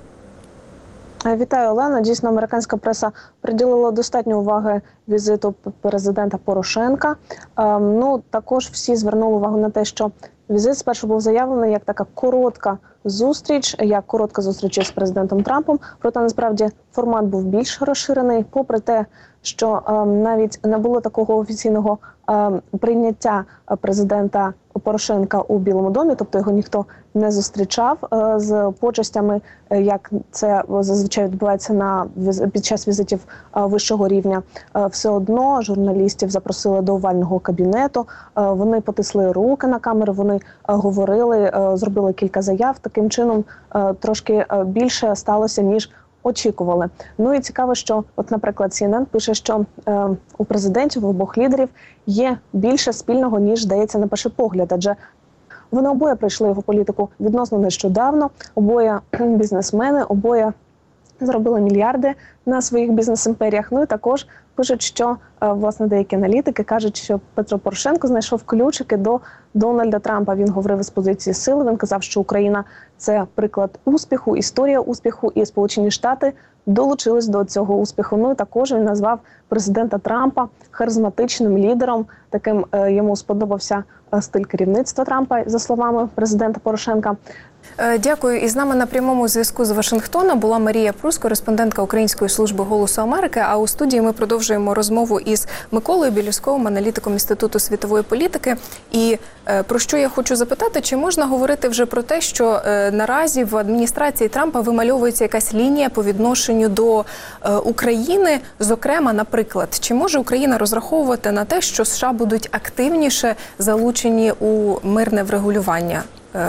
Вітаю, Олена. Дійсно, американська преса приділила достатньо уваги візиту президента Порошенка. Ну, також всі звернули увагу на те, що Візит спершу був заявлений як така коротка зустріч, як коротка зустріч із президентом Трампом, проте насправді формат був більш розширений, попри те, що е, навіть не було такого офіційного е, прийняття президента Порошенка у Білому домі, тобто його ніхто не зустрічав е, з почестями, е, як це зазвичай відбувається на під час візитів е, вищого рівня. Е, все одно журналістів запросили до овального кабінету, е, вони потисли руки на камери, вони е, говорили, е, зробили кілька заяв. Таким чином е, трошки е, більше сталося, ніж очікували. Ну і цікаво, що, от, наприклад, Сі Ен Ен пише, що е, у президентів, у обох лідерів є більше спільного, ніж здається на перший погляд, адже вони обоє прийшли його політику відносно нещодавно, обоє бізнесмени, обоє заробили мільярди на своїх бізнес-імперіях. Ну і також пишуть, що, власне, деякі аналітики кажуть, що Петро Порошенко знайшов ключики до Дональда Трампа. Він говорив із позиції сили, він казав, що Україна – це приклад успіху, історія успіху, і Сполучені Штати долучились до цього успіху. Ну і також він назвав президента Трампа харизматичним лідером. Таким е, йому сподобався стиль керівництва Трампа, за словами президента Порошенка. Дякую. І з нами на прямому зв'язку з Вашингтона була Марія Прус, кореспондентка Української служби «Голосу Америки». А у студії ми продовжуємо розмову із Миколою Білюсковим, аналітиком Інституту світової політики. І про що я хочу запитати, чи можна говорити вже про те, що наразі в адміністрації Трампа вимальовується якась лінія по відношенню до України? Зокрема, наприклад, чи може Україна розраховувати на те, що США будуть активніше залучені у мирне врегулювання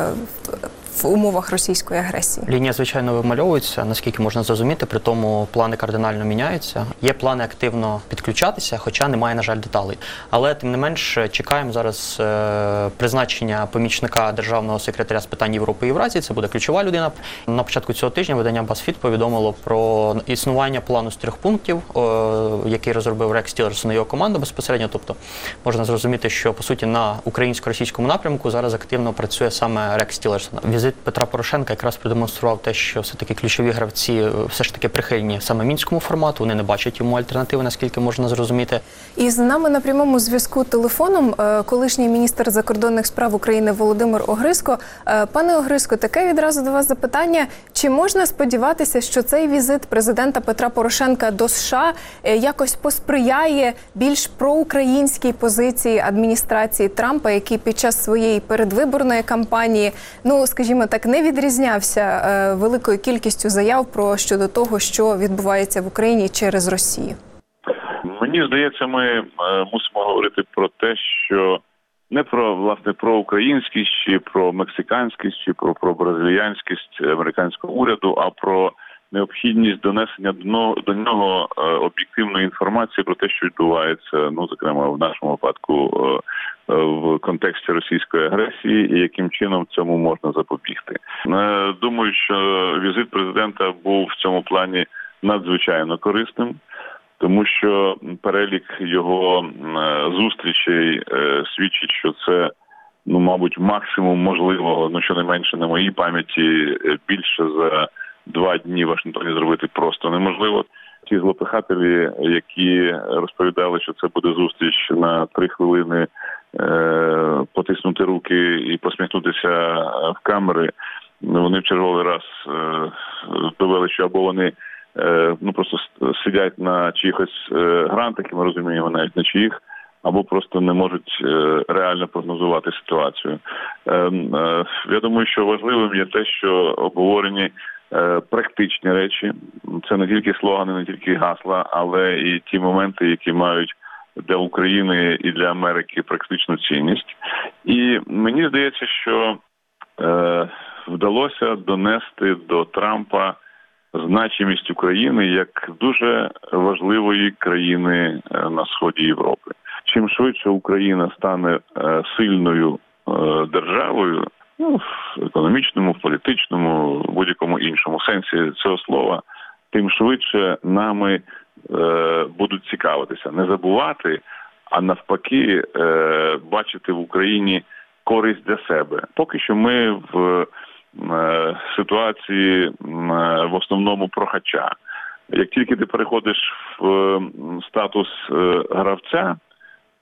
в умовах російської агресії? Лінія, звичайно, вимальовується, наскільки можна зрозуміти, при тому плани кардинально міняються. Є плани активно підключатися, хоча немає, на жаль, деталей. Але, тим не менш, чекаємо зараз е, призначення помічника державного секретаря з питань Європи і Євразії. Це буде ключова людина. На початку цього тижня видання BuzzFeed повідомило про існування плану з трьох пунктів, е, який розробив Рекс Тілерсон і його команда безпосередньо. Тобто, можна зрозуміти, що, по суті, на українсько-російському напрямку зараз активно працює саме Рекс Тілерсон. Візит Петра Порошенка якраз продемонстрував те, що все-таки ключові гравці все ж таки прихильні саме мінському формату, вони не бачать йому альтернативи, наскільки можна зрозуміти. І з нами на прямому зв'язку телефоном колишній міністр закордонних справ України Володимир Огризко. Пане Огризко, таке відразу до вас запитання. Чи можна сподіватися, що цей візит президента Петра Порошенка до США якось посприяє більш проукраїнській позиції адміністрації Трампа, який під час своєї передвиборної кампанії, ну, скажімо так, не відрізнявся е, великою кількістю заяв про щодо того, що відбувається в Україні через Росію? Мені здається, ми е, мусимо говорити про те, що не про, власне, про українськість, чи про мексиканськість, чи про, про бразильянськість американського уряду, а про необхідність донесення до, до нього е, об'єктивної інформації про те, що відбувається, ну, зокрема, в нашому випадку, е, в контексті російської агресії, і яким чином цьому можна запобігти. Думаю, що візит президента був в цьому плані надзвичайно корисним, тому що перелік його зустрічей свідчить, що це, ну, мабуть, максимум можливого, ну, щонайменше на моїй пам'яті, більше за два дні в Вашингтоні зробити просто неможливо. Ті злопихателі, які розповідали, що це буде зустріч на три хвилини, е, потиснути руки і посміхнутися в камери, вони в черговий раз е, довели, що або вони е, ну, просто сидять на чиїхось е, грантах, і ми розуміємо навіть на чиїх, або просто не можуть е, реально прогнозувати ситуацію. Е, е, я думаю, що важливим є те, що обговорені практичні речі. Це не тільки слогани, не тільки гасла, але і ті моменти, які мають для України і для Америки практичну цінність. І мені здається, що е, вдалося донести до Трампа значимість України як дуже важливої країни на сході Європи. Чим швидше Україна стане е, сильною е, державою, ну, в економічному, в політичному, в будь-якому іншому сенсі цього слова, тим швидше нами е, будуть цікавитися. Не забувати, а навпаки е, бачити в Україні користь для себе. Поки що ми в е, ситуації е, в основному прохача. Як тільки ти переходиш в е, статус е, гравця,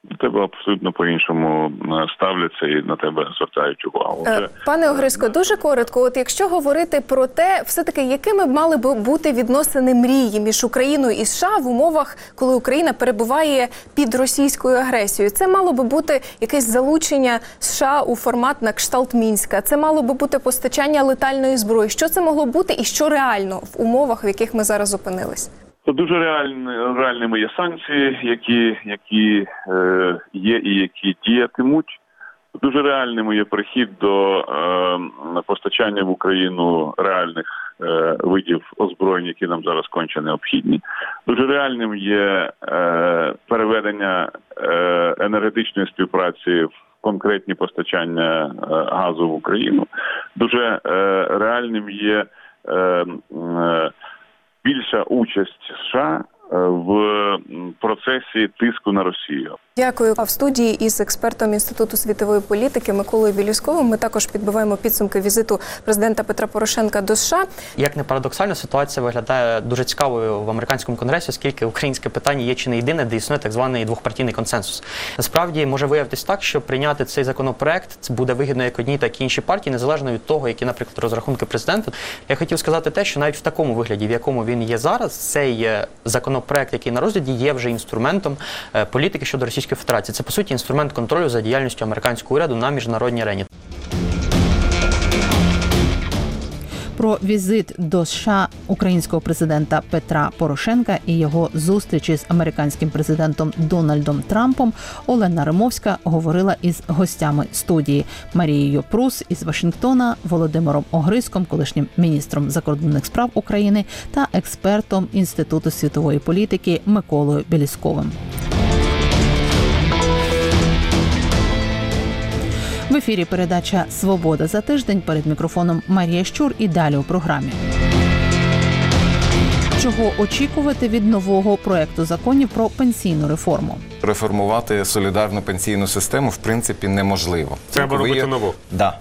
до тебе абсолютно по-іншому ставляться і на тебе звертають увагу. Вже... Пане Огриско, дуже коротко, от якщо говорити про те, все-таки якими б мали б бути відносини мрії між Україною і США в умовах, коли Україна перебуває під російською агресією? Це мало би бути якесь залучення США у формат на кшталт Мінська, це мало би бути постачання летальної зброї. Що це могло бути і що реально в умовах, в яких ми зараз опинились? То дуже реальні, реальними є санкції, які, які е, є і які діятимуть. Дуже реальним є прихід до е, постачання в Україну реальних е, видів озброєнь, які нам зараз конче необхідні. Дуже реальним є е, переведення е, енергетичної співпраці в конкретні постачання е, газу в Україну. Дуже е, реальним є е, е, більша участь США в процесі тиску на Росію. Дякую. А в студії із експертом Інституту світової політики Миколою Білюсковим ми також підбиваємо підсумки візиту президента Петра Порошенка до США. Як не парадоксально, ситуація виглядає дуже цікавою в американському конгресі, оскільки українське питання є чи не єдине, де існує так званий двохпартійний консенсус. Насправді, може виявитись так, що прийняти цей законопроект буде вигідно як одній, так і іншій партії, незалежно від того, які, наприклад, розрахунки президента. Я хотів сказати те, що навіть в такому вигляді, в якому він є зараз, цей законопроект, який на розгляді, є вже інструментом політики щодо Російської Федерації. Це, по суті, інструмент контролю за діяльністю американського уряду на міжнародній арені. Про візит до США українського президента Петра Порошенка і його зустрічі з американським президентом Дональдом Трампом Олена Римовська говорила із гостями студії Марією Прус із Вашингтона, Володимиром Огриском, колишнім міністром закордонних справ України, та експертом Інституту світової політики Миколою Білюсковим. В ефірі передача «Свобода за тиждень». Перед мікрофоном Марія Щур і далі у програмі. Чого очікувати від нового проекту законів про пенсійну реформу? Реформувати солідарну пенсійну систему, в принципі, неможливо. Треба робити є... нову. Да.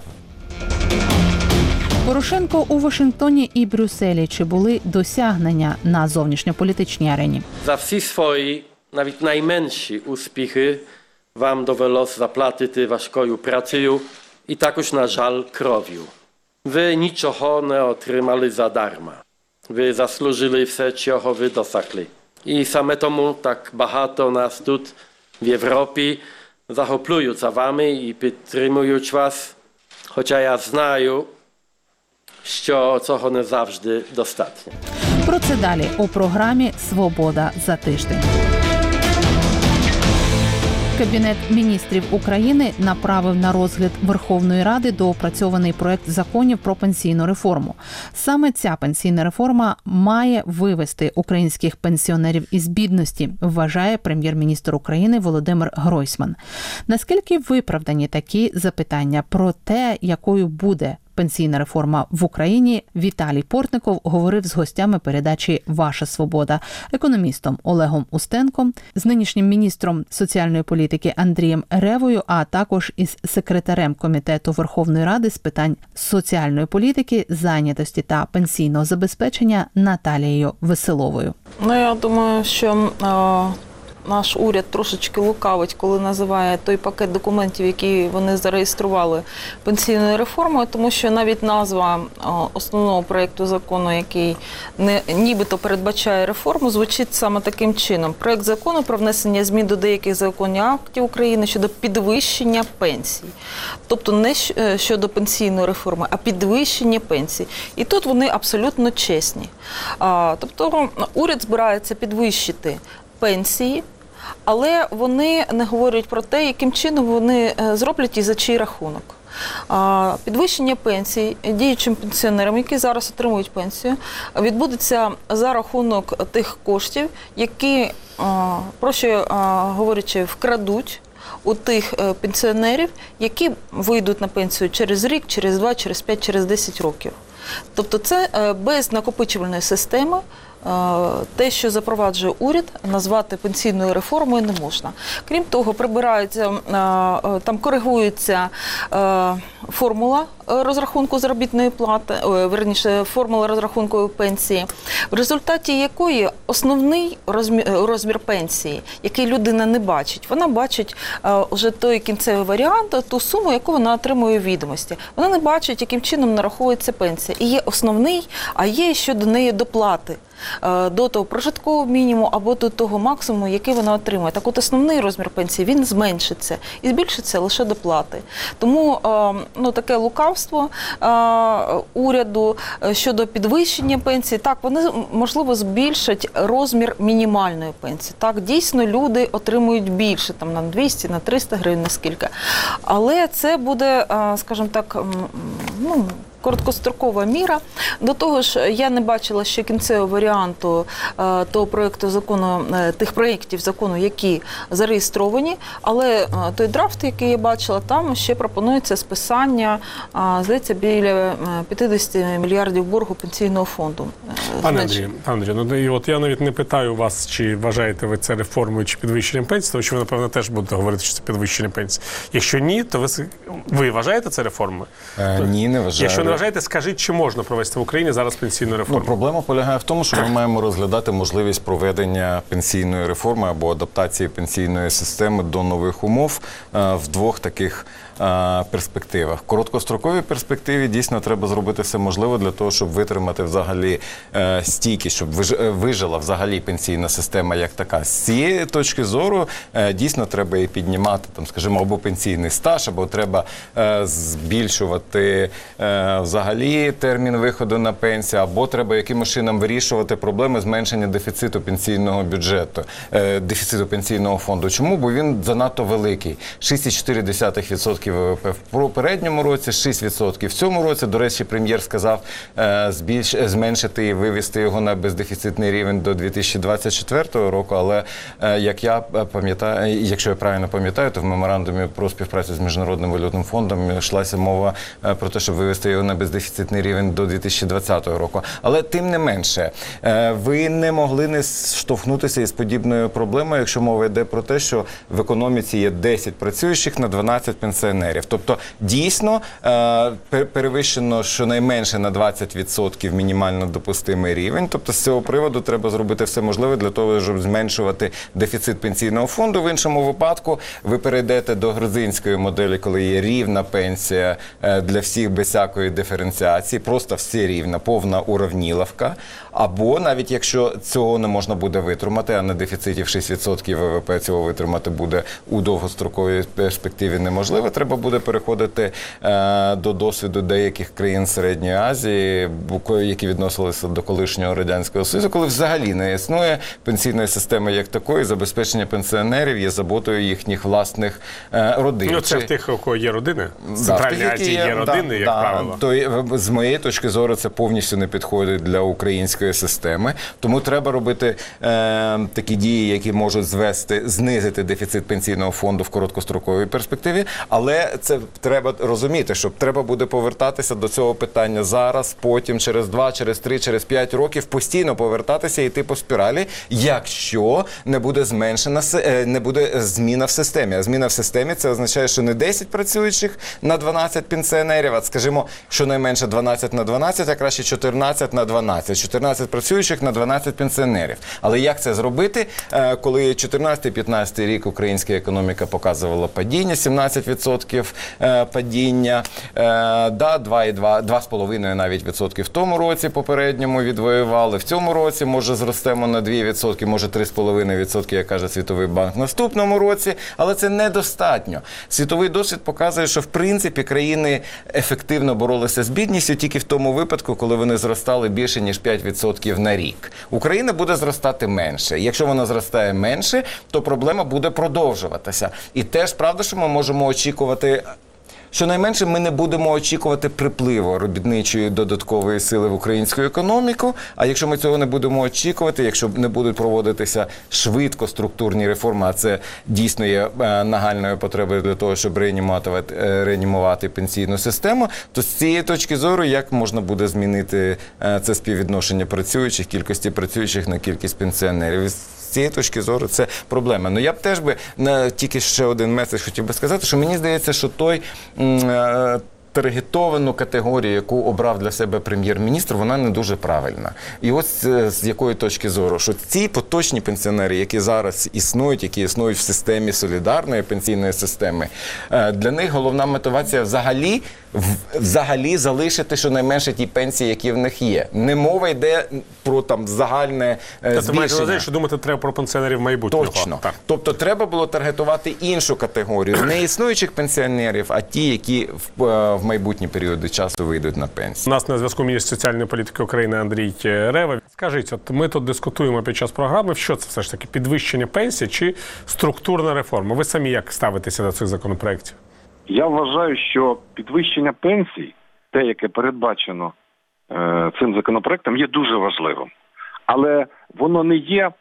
Порошенко у Вашингтоні і Брюсселі. Чи були досягнення на зовнішньополітичній арені? За всі свої, навіть найменші успіхи Wam довелось заплатити важкою працею і також, на жаль, кров'ю. Ви нічого не отримали задарма. Ви заслужили все, чого ви досягли. І саме тому так багато нас тут в Європі захоплюються вами і підтримують вас. Хоча я знаю, що цього не завжди достатньо. Про це далі у програмі «Свобода за тиждень». Кабінет міністрів України направив на розгляд Верховної Ради доопрацьований проект законів про пенсійну реформу. Саме ця пенсійна реформа має вивести українських пенсіонерів із бідності, вважає прем'єр-міністр України Володимир Гройсман. Наскільки виправдані такі запитання про те, якою буде пенсійна реформа в Україні, Віталій Портников говорив з гостями передачі «Ваша свобода», економістом Олегом Устенком, з нинішнім міністром соціальної політики Андрієм Ревою, а також із секретарем Комітету Верховної Ради з питань соціальної політики, зайнятості та пенсійного забезпечення Наталією Веселовою. Ну, я думаю, що е, наш уряд трошечки лукавить, коли називає той пакет документів, які вони зареєстрували пенсійною реформою, тому що навіть назва основного проєкту закону, який не, нібито передбачає реформу, звучить саме таким чином. Проєкт закону про внесення змін до деяких законів актів України щодо підвищення пенсій. Тобто не щодо пенсійної реформи, а підвищення пенсій. І тут вони абсолютно чесні. Тобто уряд збирається підвищити пенсії, але вони не говорять про те, яким чином вони зроблять і за чий рахунок. Підвищення пенсій діючим пенсіонерам, які зараз отримують пенсію, відбудеться за рахунок тих коштів, які, проще говорячи, вкрадуть у тих пенсіонерів, які вийдуть на пенсію через рік, через два, через п'ять, через десять років. Тобто це без накопичувальної системи. Те, що запроваджує уряд, назвати пенсійною реформою не можна. Крім того, прибирається, там коригується формула розрахунку заробітної плати, верніше, формула розрахунку пенсії, в результаті якої основний розмір, розмір пенсії, який людина не бачить, вона бачить е, вже той кінцевий варіант, ту суму, яку вона отримує у відомості. Вона не бачить, яким чином нараховується пенсія. І є основний, а є ще до неї доплати. До того прожиткового мінімуму або до того максимуму, який вона отримує. Так от основний розмір пенсії, він зменшиться і збільшиться лише доплати. Тому ну, таке лукавство уряду щодо підвищення пенсії, так, вони, можливо, збільшать розмір мінімальної пенсії. Так, дійсно, люди отримують більше, там, на двісті, на триста гривень, наскільки. Але це буде, скажімо так, ну, короткострокова міра. До того ж, я не бачила ще кінцевого варіанту е, того проєкту закону, е, тих проєктів закону, які зареєстровані, але е, той драфт, який я бачила, там ще пропонується списання, е, здається, біля п'ятдесят мільярдів боргу пенсійного фонду. Е, Пане Андрію, Андрій, ну і от я навіть не питаю вас, чи вважаєте ви це реформою чи підвищенням пенсії, тому що ви, напевно, теж будете говорити, що це підвищення пенсії. Якщо ні, то ви, ви вважаєте це реформою? Е, ні, не вважаю. Якщо не вважаєте, скажіть, чи можна провести в Україні зараз пенсійну реформу? Ну, проблема полягає в тому, що ми маємо розглядати можливість проведення пенсійної реформи або адаптації пенсійної системи до нових умов е, в двох таких е, перспективах. В короткостроковій перспективі дійсно треба зробити все можливе для того, щоб витримати взагалі е, стійкість, щоб виж, вижила взагалі пенсійна система як така. З цієї точки зору е, дійсно треба і піднімати, там, скажімо, або пенсійний стаж, або треба е, збільшувати е, взагалі термін виходу на пенсію, або треба якимось чином вирішувати проблеми зменшення дефіциту пенсійного бюджету, е, дефіциту пенсійного фонду. Чому? Бо він занадто великий. шість цілих чотири десятих відсотка ВВП в попередньому році, шість відсотків в цьому році. До речі, прем'єр сказав е, збільш, зменшити і вивести його на бездефіцитний рівень до дві тисячі двадцять четвертого року, але е, як я пам'ятаю, якщо я правильно пам'ятаю, то в меморандумі про співпрацю з Міжнародним валютним фондом йшлася мова е, про те, щоб вивести його на бездефіцитний рівень до дві тисячі двадцятого року. Але тим не менше, е, ви не могли не штовхнутися із подібною проблемою, якщо мова йде про те, що в економіці є десять працюючих на дванадцять пенсіонерів. Тобто, дійсно, е, перевищено щонайменше на двадцять відсотків мінімально допустимий рівень. Тобто, з цього приводу треба зробити все можливе для того, щоб зменшувати дефіцит пенсійного фонду. В іншому випадку ви перейдете до грузинської моделі, коли є рівна пенсія е, для всіх без всякої диференціації, просто всі рівна, повна уравніловка. Або навіть якщо цього не можна буде витримати, а на дефіциті в шість відсотків ВВП цього витримати буде у довгостроковій перспективі неможливо, треба буде переходити е, до досвіду деяких країн Середньої Азії, які відносилися до колишнього Радянського Союзу, коли взагалі не існує пенсійної системи як такої, забезпечення пенсіонерів є заботою їхніх власних е, родин. Ну, це в тих, у кого є родини? В Да, Центральній в Азії є, є родини, да, як да, правило. То, з моєї точки зору, це повністю не підходить для української системи. Тому треба робити е, такі дії, які можуть звести, знизити дефіцит пенсійного фонду в короткостроковій перспективі. Але це треба розуміти, що треба буде повертатися до цього питання зараз, потім, через два, через три, через п'ять років, постійно повертатися і йти по спіралі, якщо не буде зменшена, не буде зміна в системі. А зміна в системі – це означає, що не десять працюючих на дванадцять пенсіонерів, а, скажімо, щонайменше дванадцять на дванадцять, а краще чотирнадцять на дванадцять. чотирнадцять працюючих на дванадцять пенсіонерів. Але як це зробити, коли чотирнадцятий-п'ятнадцятий рік українська економіка показувала падіння, сімнадцять відсотків падіння, да, два і два, два з половиною навіть відсотки в тому році попередньому відвоювали, в цьому році, може, зростемо на два відсотки, може, три з половиною відсотки, як каже Світовий банк, в наступному році, але це недостатньо. Світовий досвід показує, що, в принципі, країни ефективно боролися з бідністю тільки в тому випадку, коли вони зростали більше, ніж п'ять відсотків на рік. Україна буде зростати менше. Якщо вона зростає менше, то проблема буде продовжуватися. І теж правда, що ми можемо очікувати... Щонайменше ми не будемо очікувати припливу робітничої додаткової сили в українську економіку, а якщо ми цього не будемо очікувати, якщо не будуть проводитися швидко структурні реформи, а це дійсно є нагальною потребою для того, щоб реанімувати, реанімувати пенсійну систему, то з цієї точки зору, як можна буде змінити це співвідношення працюючих, кількості працюючих на кількість пенсіонерів? З цієї точки зору це проблема. Ну я б теж би, тільки ще один меседж хотів би сказати, що мені здається, що той таргетовану категорію, яку обрав для себе прем'єр-міністр, вона не дуже правильна. І ось з якої точки зору, що ці поточні пенсіонери, які зараз існують, які існують в системі солідарної пенсійної системи, для них головна мотивація взагалі, взагалі залишити щонайменше ті пенсії, які в них є. Не мова йде про там загальне збільшення. Це маєте на увазі, що думати треба про пенсіонерів майбутнього. Точно. Так. Тобто треба було таргетувати іншу категорію, не існуючих пенсіонерів, а ті, які в, в майбутні періоди часу вийдуть на пенсію. У нас на зв'язку міністр соціальної політики України Андрій Рева. Скажіть, от ми тут дискутуємо під час програми, що це все ж таки, підвищення пенсій чи структурна реформа? Ви самі як ставитеся до цих законопроєктів? Я вважаю, що підвищення пенсій, те, яке передбачено е, цим законопроектом, є дуже важливим. Але воно не є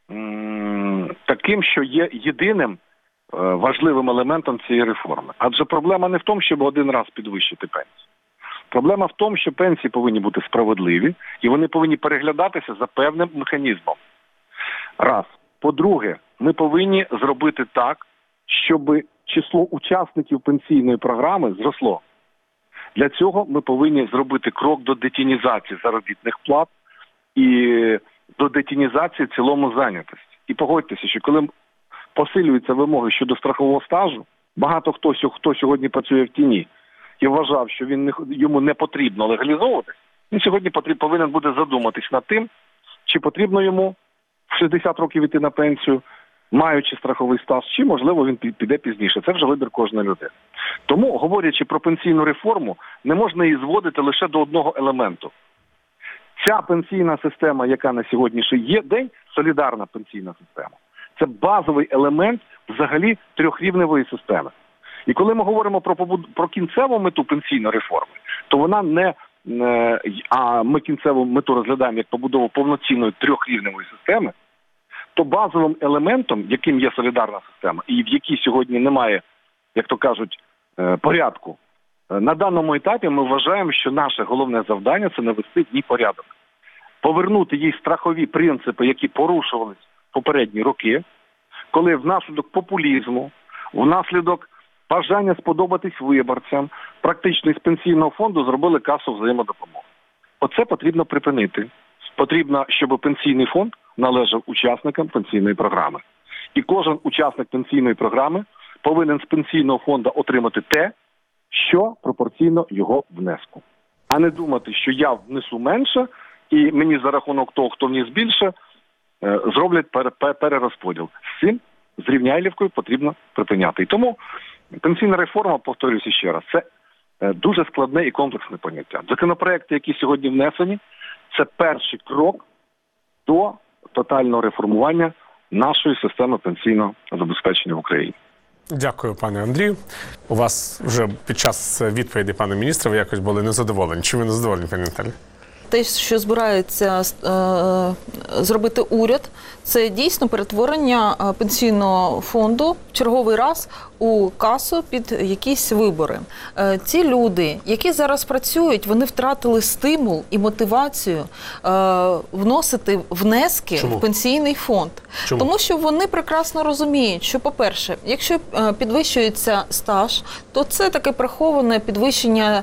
м, таким, що є єдиним е, важливим елементом цієї реформи. Адже проблема не в тому, щоб один раз підвищити пенсію. Проблема в тому, що пенсії повинні бути справедливі і вони повинні переглядатися за певним механізмом. Раз. По-друге, ми повинні зробити так, щоб число учасників пенсійної програми зросло. Для цього ми повинні зробити крок до детінізації заробітних плат і до детінізації в цілому зайнятості. І погодьтеся, що коли посилюються вимоги щодо страхового стажу, багато хто, хто сьогодні працює в тіні і вважав, що він не, йому не потрібно легалізовуватись, він сьогодні потріб, повинен буде задуматись над тим, чи потрібно йому в шістдесят років йти на пенсію, маючи страховий стаж, чи, можливо, він піде пізніше. Це вже вибір кожної людини. Тому, говорячи про пенсійну реформу, не можна її зводити лише до одного елементу. Ця пенсійна система, яка на сьогоднішній є день, солідарна пенсійна система, це базовий елемент взагалі трьохрівневої системи. І коли ми говоримо про, про кінцеву мету пенсійної реформи, то вона не, не, а ми кінцеву мету розглядаємо як побудову повноцінної трьохрівневої системи, то базовим елементом, яким є солідарна система, і в якій сьогодні немає, як то кажуть, порядку, на даному етапі ми вважаємо, що наше головне завдання – це навести в ній порядок. Повернути їй страхові принципи, які порушувались попередні роки, коли внаслідок популізму, внаслідок бажання сподобатись виборцям, практично із пенсійного фонду зробили касу взаємодопомоги. Оце потрібно припинити. Потрібно, щоб пенсійний фонд належав учасникам пенсійної програми. І кожен учасник пенсійної програми повинен з пенсійного фонду отримати те, що пропорційно його внеску. А не думати, що я внесу менше, і мені за рахунок того, хто вніс більше, зроблять перерозподіл. З цим зрівнялівкою потрібно припиняти. І тому пенсійна реформа, повторюся ще раз, це дуже складне і комплексне поняття. Законопроекти, які сьогодні внесені, це перший крок до тотального реформування нашої системи пенсійного забезпечення в Україні. Дякую, пане Андрію. У вас вже під час відповіді пана міністра ви якось були незадоволені. Чи ви незадоволені, пані Наталі? Те, що збирається е, зробити уряд, це дійсно перетворення пенсійного фонду в черговий раз у касу під якісь вибори. Е, ці люди, які зараз працюють, вони втратили стимул і мотивацію е, вносити внески Чому? в пенсійний фонд. Чому? Тому що вони прекрасно розуміють, що, по-перше, якщо е, підвищується стаж, то це таке приховане підвищення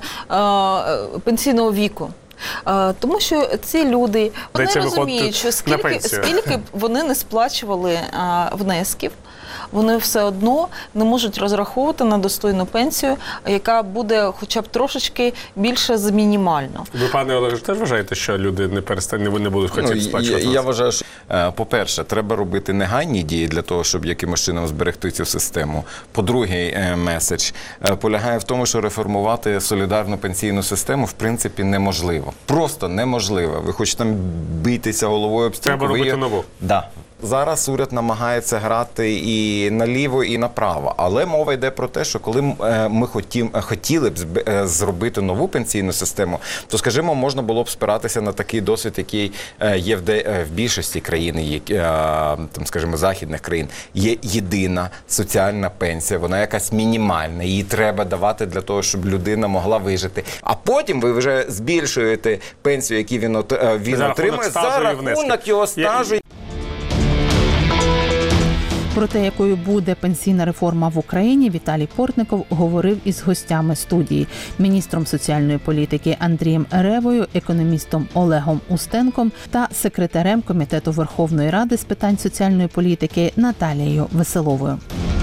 е, пенсійного віку. А, тому що ці люди, вони Дайте розуміють, що скільки, скільки б вони не сплачували а, внесків, вони все одно не можуть розраховувати на достойну пенсію, яка буде хоча б трошечки більше з мінімально. Ви, пане Олеже, теж вважаєте, що люди не перестануть, не будуть хотіти ну, сплачувати? Я, я вважаю, що, по-перше, треба робити негайні дії для того, щоб якимось чином зберегти цю систему. По-друге, меседж полягає в тому, що реформувати солідарну пенсійну систему, в принципі, неможливо. Просто неможливо. Ви хочете там битися головою об стінку. Треба робити ви... нову. Да. Зараз уряд намагається грати і наліво, і направо. Але мова йде про те, що коли ми хотім, хотіли б зробити нову пенсійну систему, то, скажімо, можна було б спиратися на такий досвід, який є в, де, в більшості країн, там, скажімо, західних країн. Є єдина соціальна пенсія, вона якась мінімальна, її треба давати для того, щоб людина могла вижити. А потім ви вже збільшуєте пенсію, яку він, він за отримує, за рахунок його стажу. Про те, якою буде пенсійна реформа в Україні, Віталій Портников говорив із гостями студії – міністром соціальної політики Андрієм Ревою, економістом Олегом Устенком та секретарем Комітету Верховної Ради з питань соціальної політики Наталією Веселовою.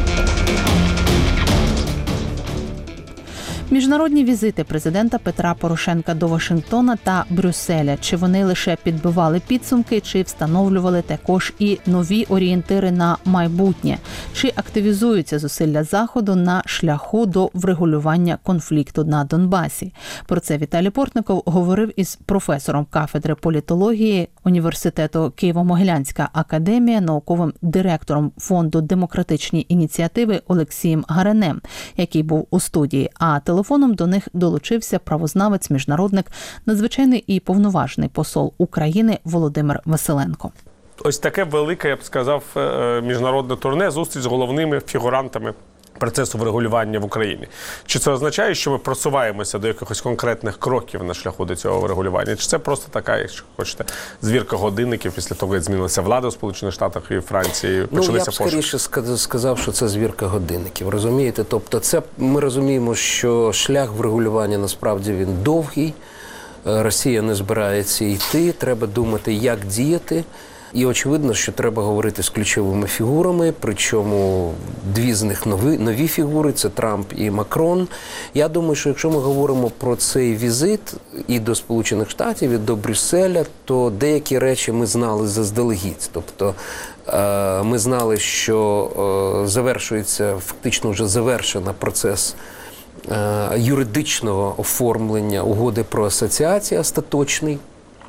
Міжнародні візити президента Петра Порошенка до Вашингтона та Брюсселя. Чи вони лише підбивали підсумки, чи встановлювали також і нові орієнтири на майбутнє? Чи активізуються зусилля Заходу на шляху до врегулювання конфлікту на Донбасі? Про це Віталій Портников говорив із професором кафедри політології Університету Києво-Могилянська академія, науковим директором Фонду демократичні ініціативи Олексієм Гаранем, який був у студії, а телефоном до них долучився правознавець, міжнародник, надзвичайний і повноважний посол України Володимир Василенко. Ось таке велике, я б сказав, міжнародне турне, зустріч з головними фігурантами процесу врегулювання в Україні. Чи це означає, що ми просуваємося до якихось конкретних кроків на шляху до цього врегулювання? Чи це просто така, якщо хочете, звірка годинників після того, як змінилася влада у Сполучених Штатах і Франції? Почалися ну, я б скоріше сказав, що це звірка годинників, розумієте? Тобто це ми розуміємо, що шлях врегулювання насправді він довгий, Росія не збирається йти, треба думати, як діяти. І очевидно, що треба говорити з ключовими фігурами, причому дві з них нові, нові фігури – це Трамп і Макрон. Я думаю, що якщо ми говоримо про цей візит і до Сполучених Штатів, і до Брюсселя, то деякі речі ми знали заздалегідь. Тобто ми знали, що завершується, фактично вже завершено процес юридичного оформлення угоди про асоціацію остаточний.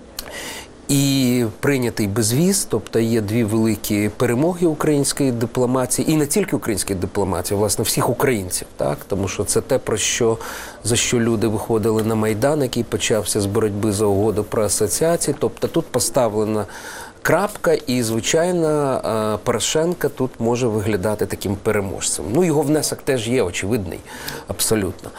І прийнятий безвіз, тобто є дві великі перемоги української дипломатії, і не тільки української дипломатії, власне, всіх українців, так? Тому що це те, про що, за що люди виходили на Майдан, який почався з боротьби за угоду про асоціацію. Тобто тут поставлена крапка, і, звичайно, Порошенко тут може виглядати таким переможцем. Ну, його внесок теж є очевидний, абсолютно.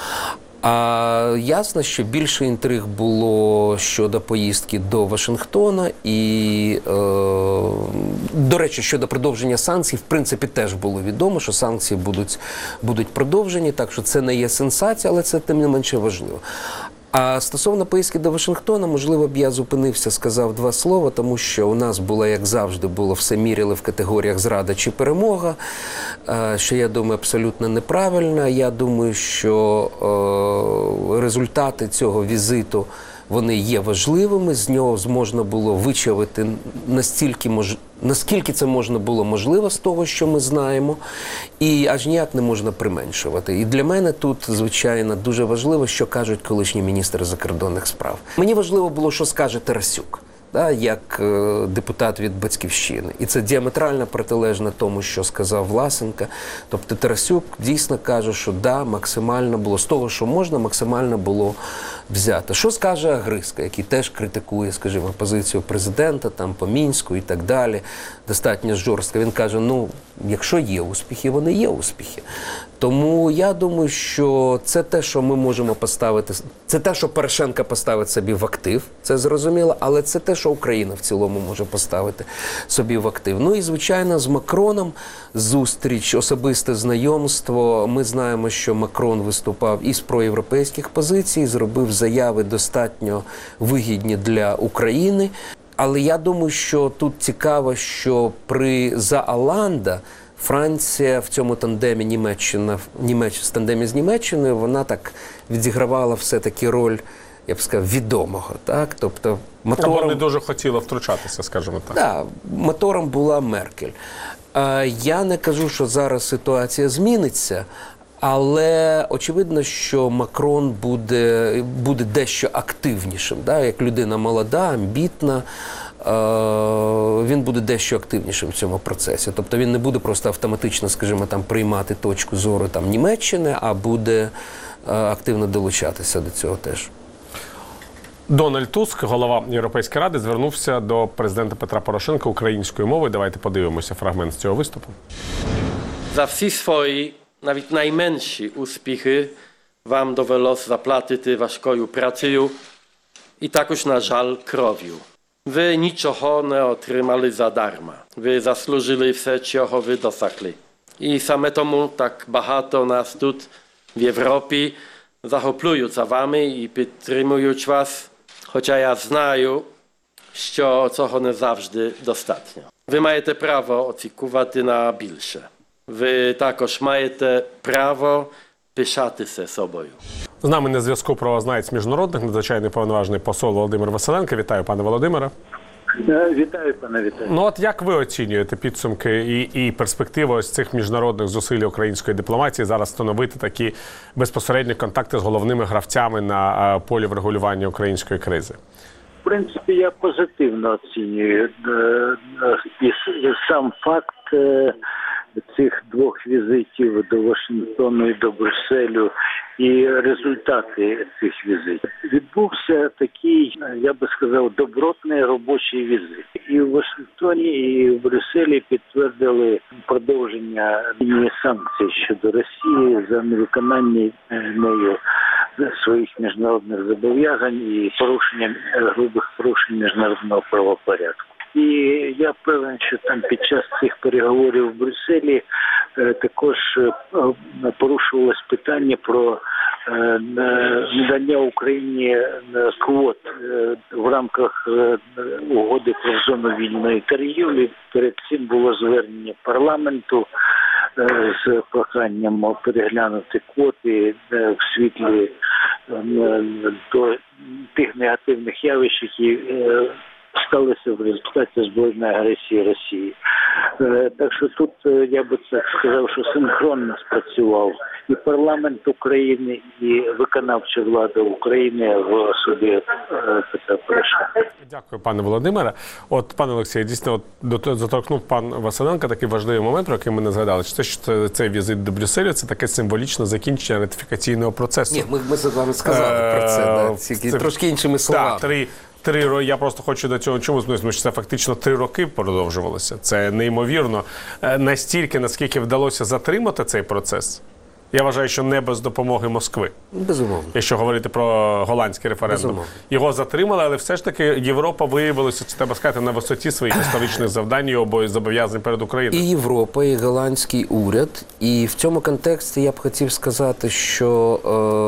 А ясно, що більше інтриг було щодо поїздки до Вашингтона і, е, до речі, щодо продовження санкцій, в принципі, теж було відомо, що санкції будуть, будуть продовжені, так що це не є сенсація, але це тим не менше важливо. А стосовно поїздки до Вашингтона, можливо б я зупинився, сказав два слова, тому що у нас було, як завжди, було все міряли в категоріях зрада чи перемога, що, я думаю, абсолютно неправильно. Я думаю, що результати цього візиту, вони є важливими, з нього можна було вичавити настільки мож... наскільки це можна було можливо з того, що ми знаємо, і аж ніяк не можна применшувати. І для мене тут, звичайно, дуже важливо, що кажуть колишні міністри закордонних справ. Мені важливо було, що скаже Тарасюк, да, як е, депутат від Батьківщини. І це діаметрально протилежно тому, що сказав Власенко. Тобто Тарасюк дійсно каже, що да, максимально було, з того, що можна, максимально було взято. Що скаже Грицько, який теж критикує, скажімо, позицію президента, там, по Мінську і так далі, достатньо жорстко. Він каже, ну, якщо є успіхи, вони є успіхи. Тому я думаю, що це те, що ми можемо поставити, це те, що Порошенко поставить собі в актив, це зрозуміло, але це те, що Україна в цілому може поставити собі в актив. Ну і, звичайно, з Макроном зустріч, особисте знайомство. Ми знаємо, що Макрон виступав із проєвропейських позицій, зробив заяви достатньо вигідні для України. Але я думаю, що тут цікаво, що при за Оланда Франція в цьому тандемі Німеччина, Німеч, в тандемі з Німеччиною, вона так відігравала все-таки роль, я б сказав, відомого. Так? Тобто, мотором... Вона не дуже хотіла втручатися, скажімо так. Так, мотором була Меркель. Я не кажу, що зараз ситуація зміниться, але очевидно, що Макрон буде, буде дещо активнішим. Да? Як людина молода, амбітна, він буде дещо активнішим в цьому процесі. Тобто він не буде просто автоматично, скажімо, там, приймати точку зору там, Німеччини, а буде активно долучатися до цього теж. Дональд Туск, голова Європейської ради, звернувся до президента Петра Порошенка українською мовою. Давайте подивимося фрагмент з цього виступу. За всі свої, навіть найменші успіхи вам довелося заплатити важкою працею і також, на жаль, кров'ю. Ви нічого не отримали задарма. Ви заслужили все, чого ви досягли. І саме тому так багато нас тут в Європі захоплюються вами і підтримують вас. Хоча я знаю, що цього не завжди достатньо. Ви маєте право очікувати на більше. Ви також маєте право пишатися собою. З нами на зв'язку правознавець міжнародних, надзвичайний повноважний посол Володимир Василенко. Вітаю, пане Володимире. Вітаю, пане Вітаю. Ну от як ви оцінюєте підсумки і, і перспективи ось цих міжнародних зусиль української дипломатії зараз встановити такі безпосередні контакти з головними гравцями на полі врегулювання української кризи? В принципі, я позитивно оцінюю і сам факт цих двох візитів до Вашингтону і до Брюсселю і результати цих візитів. Відбувся такий, я би сказав, добротний робочий візит. І в Вашингтоні, і в Брюсселі підтвердили продовження лінії санкцій щодо Росії за невиконання нею своїх міжнародних зобов'язань і порушення грубих порушень міжнародного правопорядку. І я певен, що там під час цих переговорів в Брюсселі е, також е, порушувалось питання про е, надання Україні квот е, в рамках е, угоди про зону вільної торгівлі. Перед цим було звернення парламенту е, з проханням переглянути квоти е, в світлі е, до тих негативних явищ, які е, сталося в результаті збройної агресії Росії. Так що тут, я би так сказав, що синхронно спрацював і парламент України, і виконавча влада України в особі Петра Порошенка. Дякую, пане Володимире. От, пане Олексію, дійсно, от, заторкнув пан Василенко такий важливий момент, про який ми не згадали. Чи це, що цей візит до Брюсселю – це таке символічне закінчення ратифікаційного процесу? Ні, ми, ми з вами сказали про це, да, тільки трошки іншими словами. Так, три Три роки, я просто хочу до цього чому змінити, тому що це фактично три роки продовжувалося. Це неймовірно. Настільки, наскільки вдалося затримати цей процес, я вважаю, що не без допомоги Москви. Безумовно. Якщо говорити про голландський референдум. Безумовно. Його затримали, але все ж таки Європа виявилася, це треба сказати, на висоті своїх історичних завдань і зобов'язань перед Україною. І Європа, і голландський уряд. І в цьому контексті я б хотів сказати, що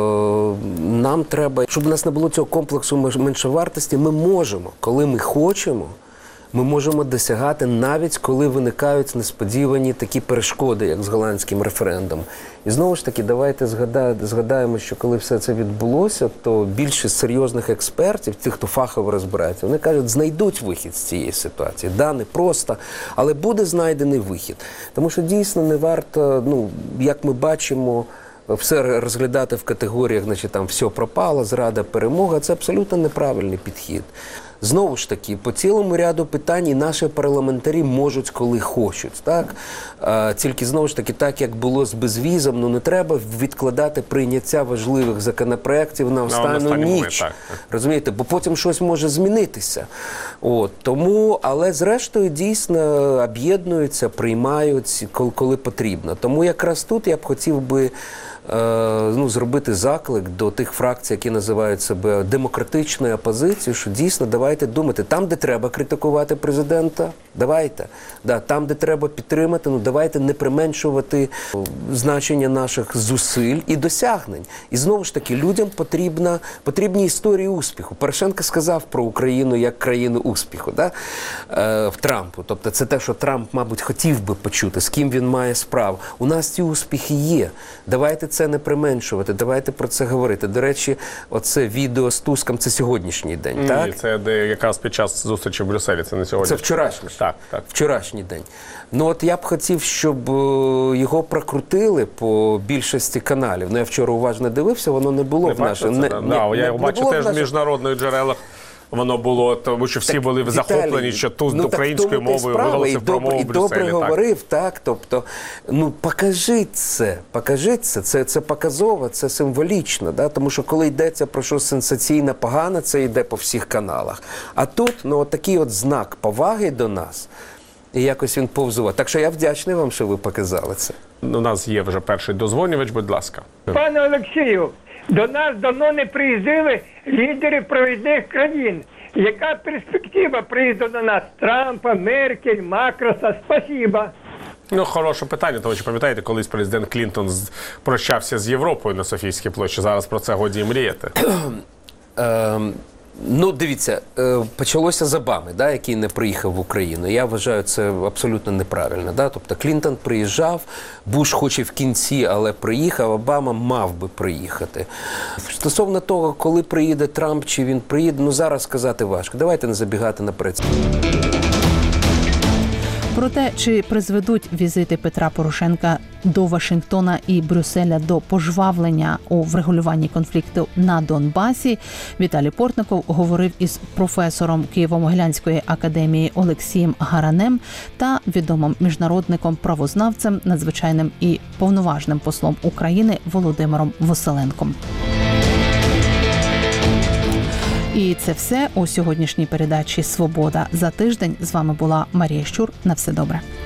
е, нам треба, щоб у нас не було цього комплексу меншовартості, ми можемо, коли ми хочемо, ми можемо досягати навіть, коли виникають несподівані такі перешкоди, як з голландським референдумом. І знову ж таки, давайте згадаємо, що коли все це відбулося, то більшість серйозних експертів, тих, хто фахово розбирається, вони кажуть, знайдуть вихід з цієї ситуації. Да, не просто, але буде знайдений вихід. Тому що дійсно не варто, ну, як ми бачимо, все розглядати в категоріях, значить, там все пропало, зрада, перемога. Це абсолютно неправильний підхід. Знову ж таки, по цілому ряду питань і наші парламентарі можуть, коли хочуть. Так? А, тільки, знову ж таки, так, як було з безвізом, ну не треба відкладати прийняття важливих законопроєктів на останню ніч. Момент, так. Розумієте? Бо потім щось може змінитися. От, тому, але зрештою дійсно об'єднуються, приймають, коли, коли потрібно. Тому якраз тут я б хотів би ну, зробити заклик до тих фракцій, які називають себе демократичною опозицією, що дійсно давайте думати, там, де треба критикувати президента, давайте. Да, там, де треба підтримати, ну давайте не применшувати значення наших зусиль і досягнень. І знову ж таки, людям потрібна, потрібні історії успіху. Порошенко сказав про Україну як країну успіху, да? е, в Трампу. Тобто це те, що Трамп, мабуть, хотів би почути, з ким він має справу. У нас ці успіхи є. Давайте це не применшувати, давайте про це говорити. До речі, оце відео з Туском – це сьогоднішній день, Ні, так? Це де якраз під час зустрічі в Брюсселі, це не сьогодні. Це вчорашній. Так, так. Вчорашній день. Ну от я б хотів, щоб його прокрутили по більшості каналів. Ну я вчора уважно дивився, воно не було не в наших... Не, да. не, я його бачу теж в міжнародних джерелах. Воно було, тому що всі так, були Віталій, захоплені, що тут ну, українською мовою виголосив промову в Брюсселі. І добре говорив, так, тобто, ну, покажіть це, покажіть це, це, це показово, це символічно, да? Тому що коли йдеться про щось сенсаційне, погане, це йде по всіх каналах. А тут, ну, от такий от знак поваги до нас, і якось він повзував. Так що я вдячний вам, що ви показали це. У нас є вже перший дозвонювач, будь ласка. Пане Олексію, до нас давно не приїздили лідери провідних країн. Яка перспектива приїзду до нас Трампа, Меркель, Макроса? Спасибо. Ну, хороше питання, тому що пам'ятаєте, колись президент Клінтон з- прощався з Європою на Софійській площі, зараз про це годі і мріяти. Ем, Ну, дивіться, е, почалося з Обами, да, який не приїхав в Україну. Я вважаю, це абсолютно неправильно. Да? Тобто Клінтон приїжджав, Буш хоч і в кінці, але приїхав, Обама мав би приїхати. Стосовно того, коли приїде Трамп, чи він приїде, ну зараз сказати важко. Давайте не забігати наперед. Про те, чи призведуть візити Петра Порошенка до Вашингтона і Брюсселя до пожвавлення у врегулюванні конфлікту на Донбасі, Віталій Портников говорив із професором Києво-Могилянської академії Олексієм Гаранем та відомим міжнародником, правознавцем, надзвичайним і повноважним послом України Володимиром Василенком. І це все у сьогоднішній передачі «Свобода». За тиждень з вами була Марія Щур. На все добре.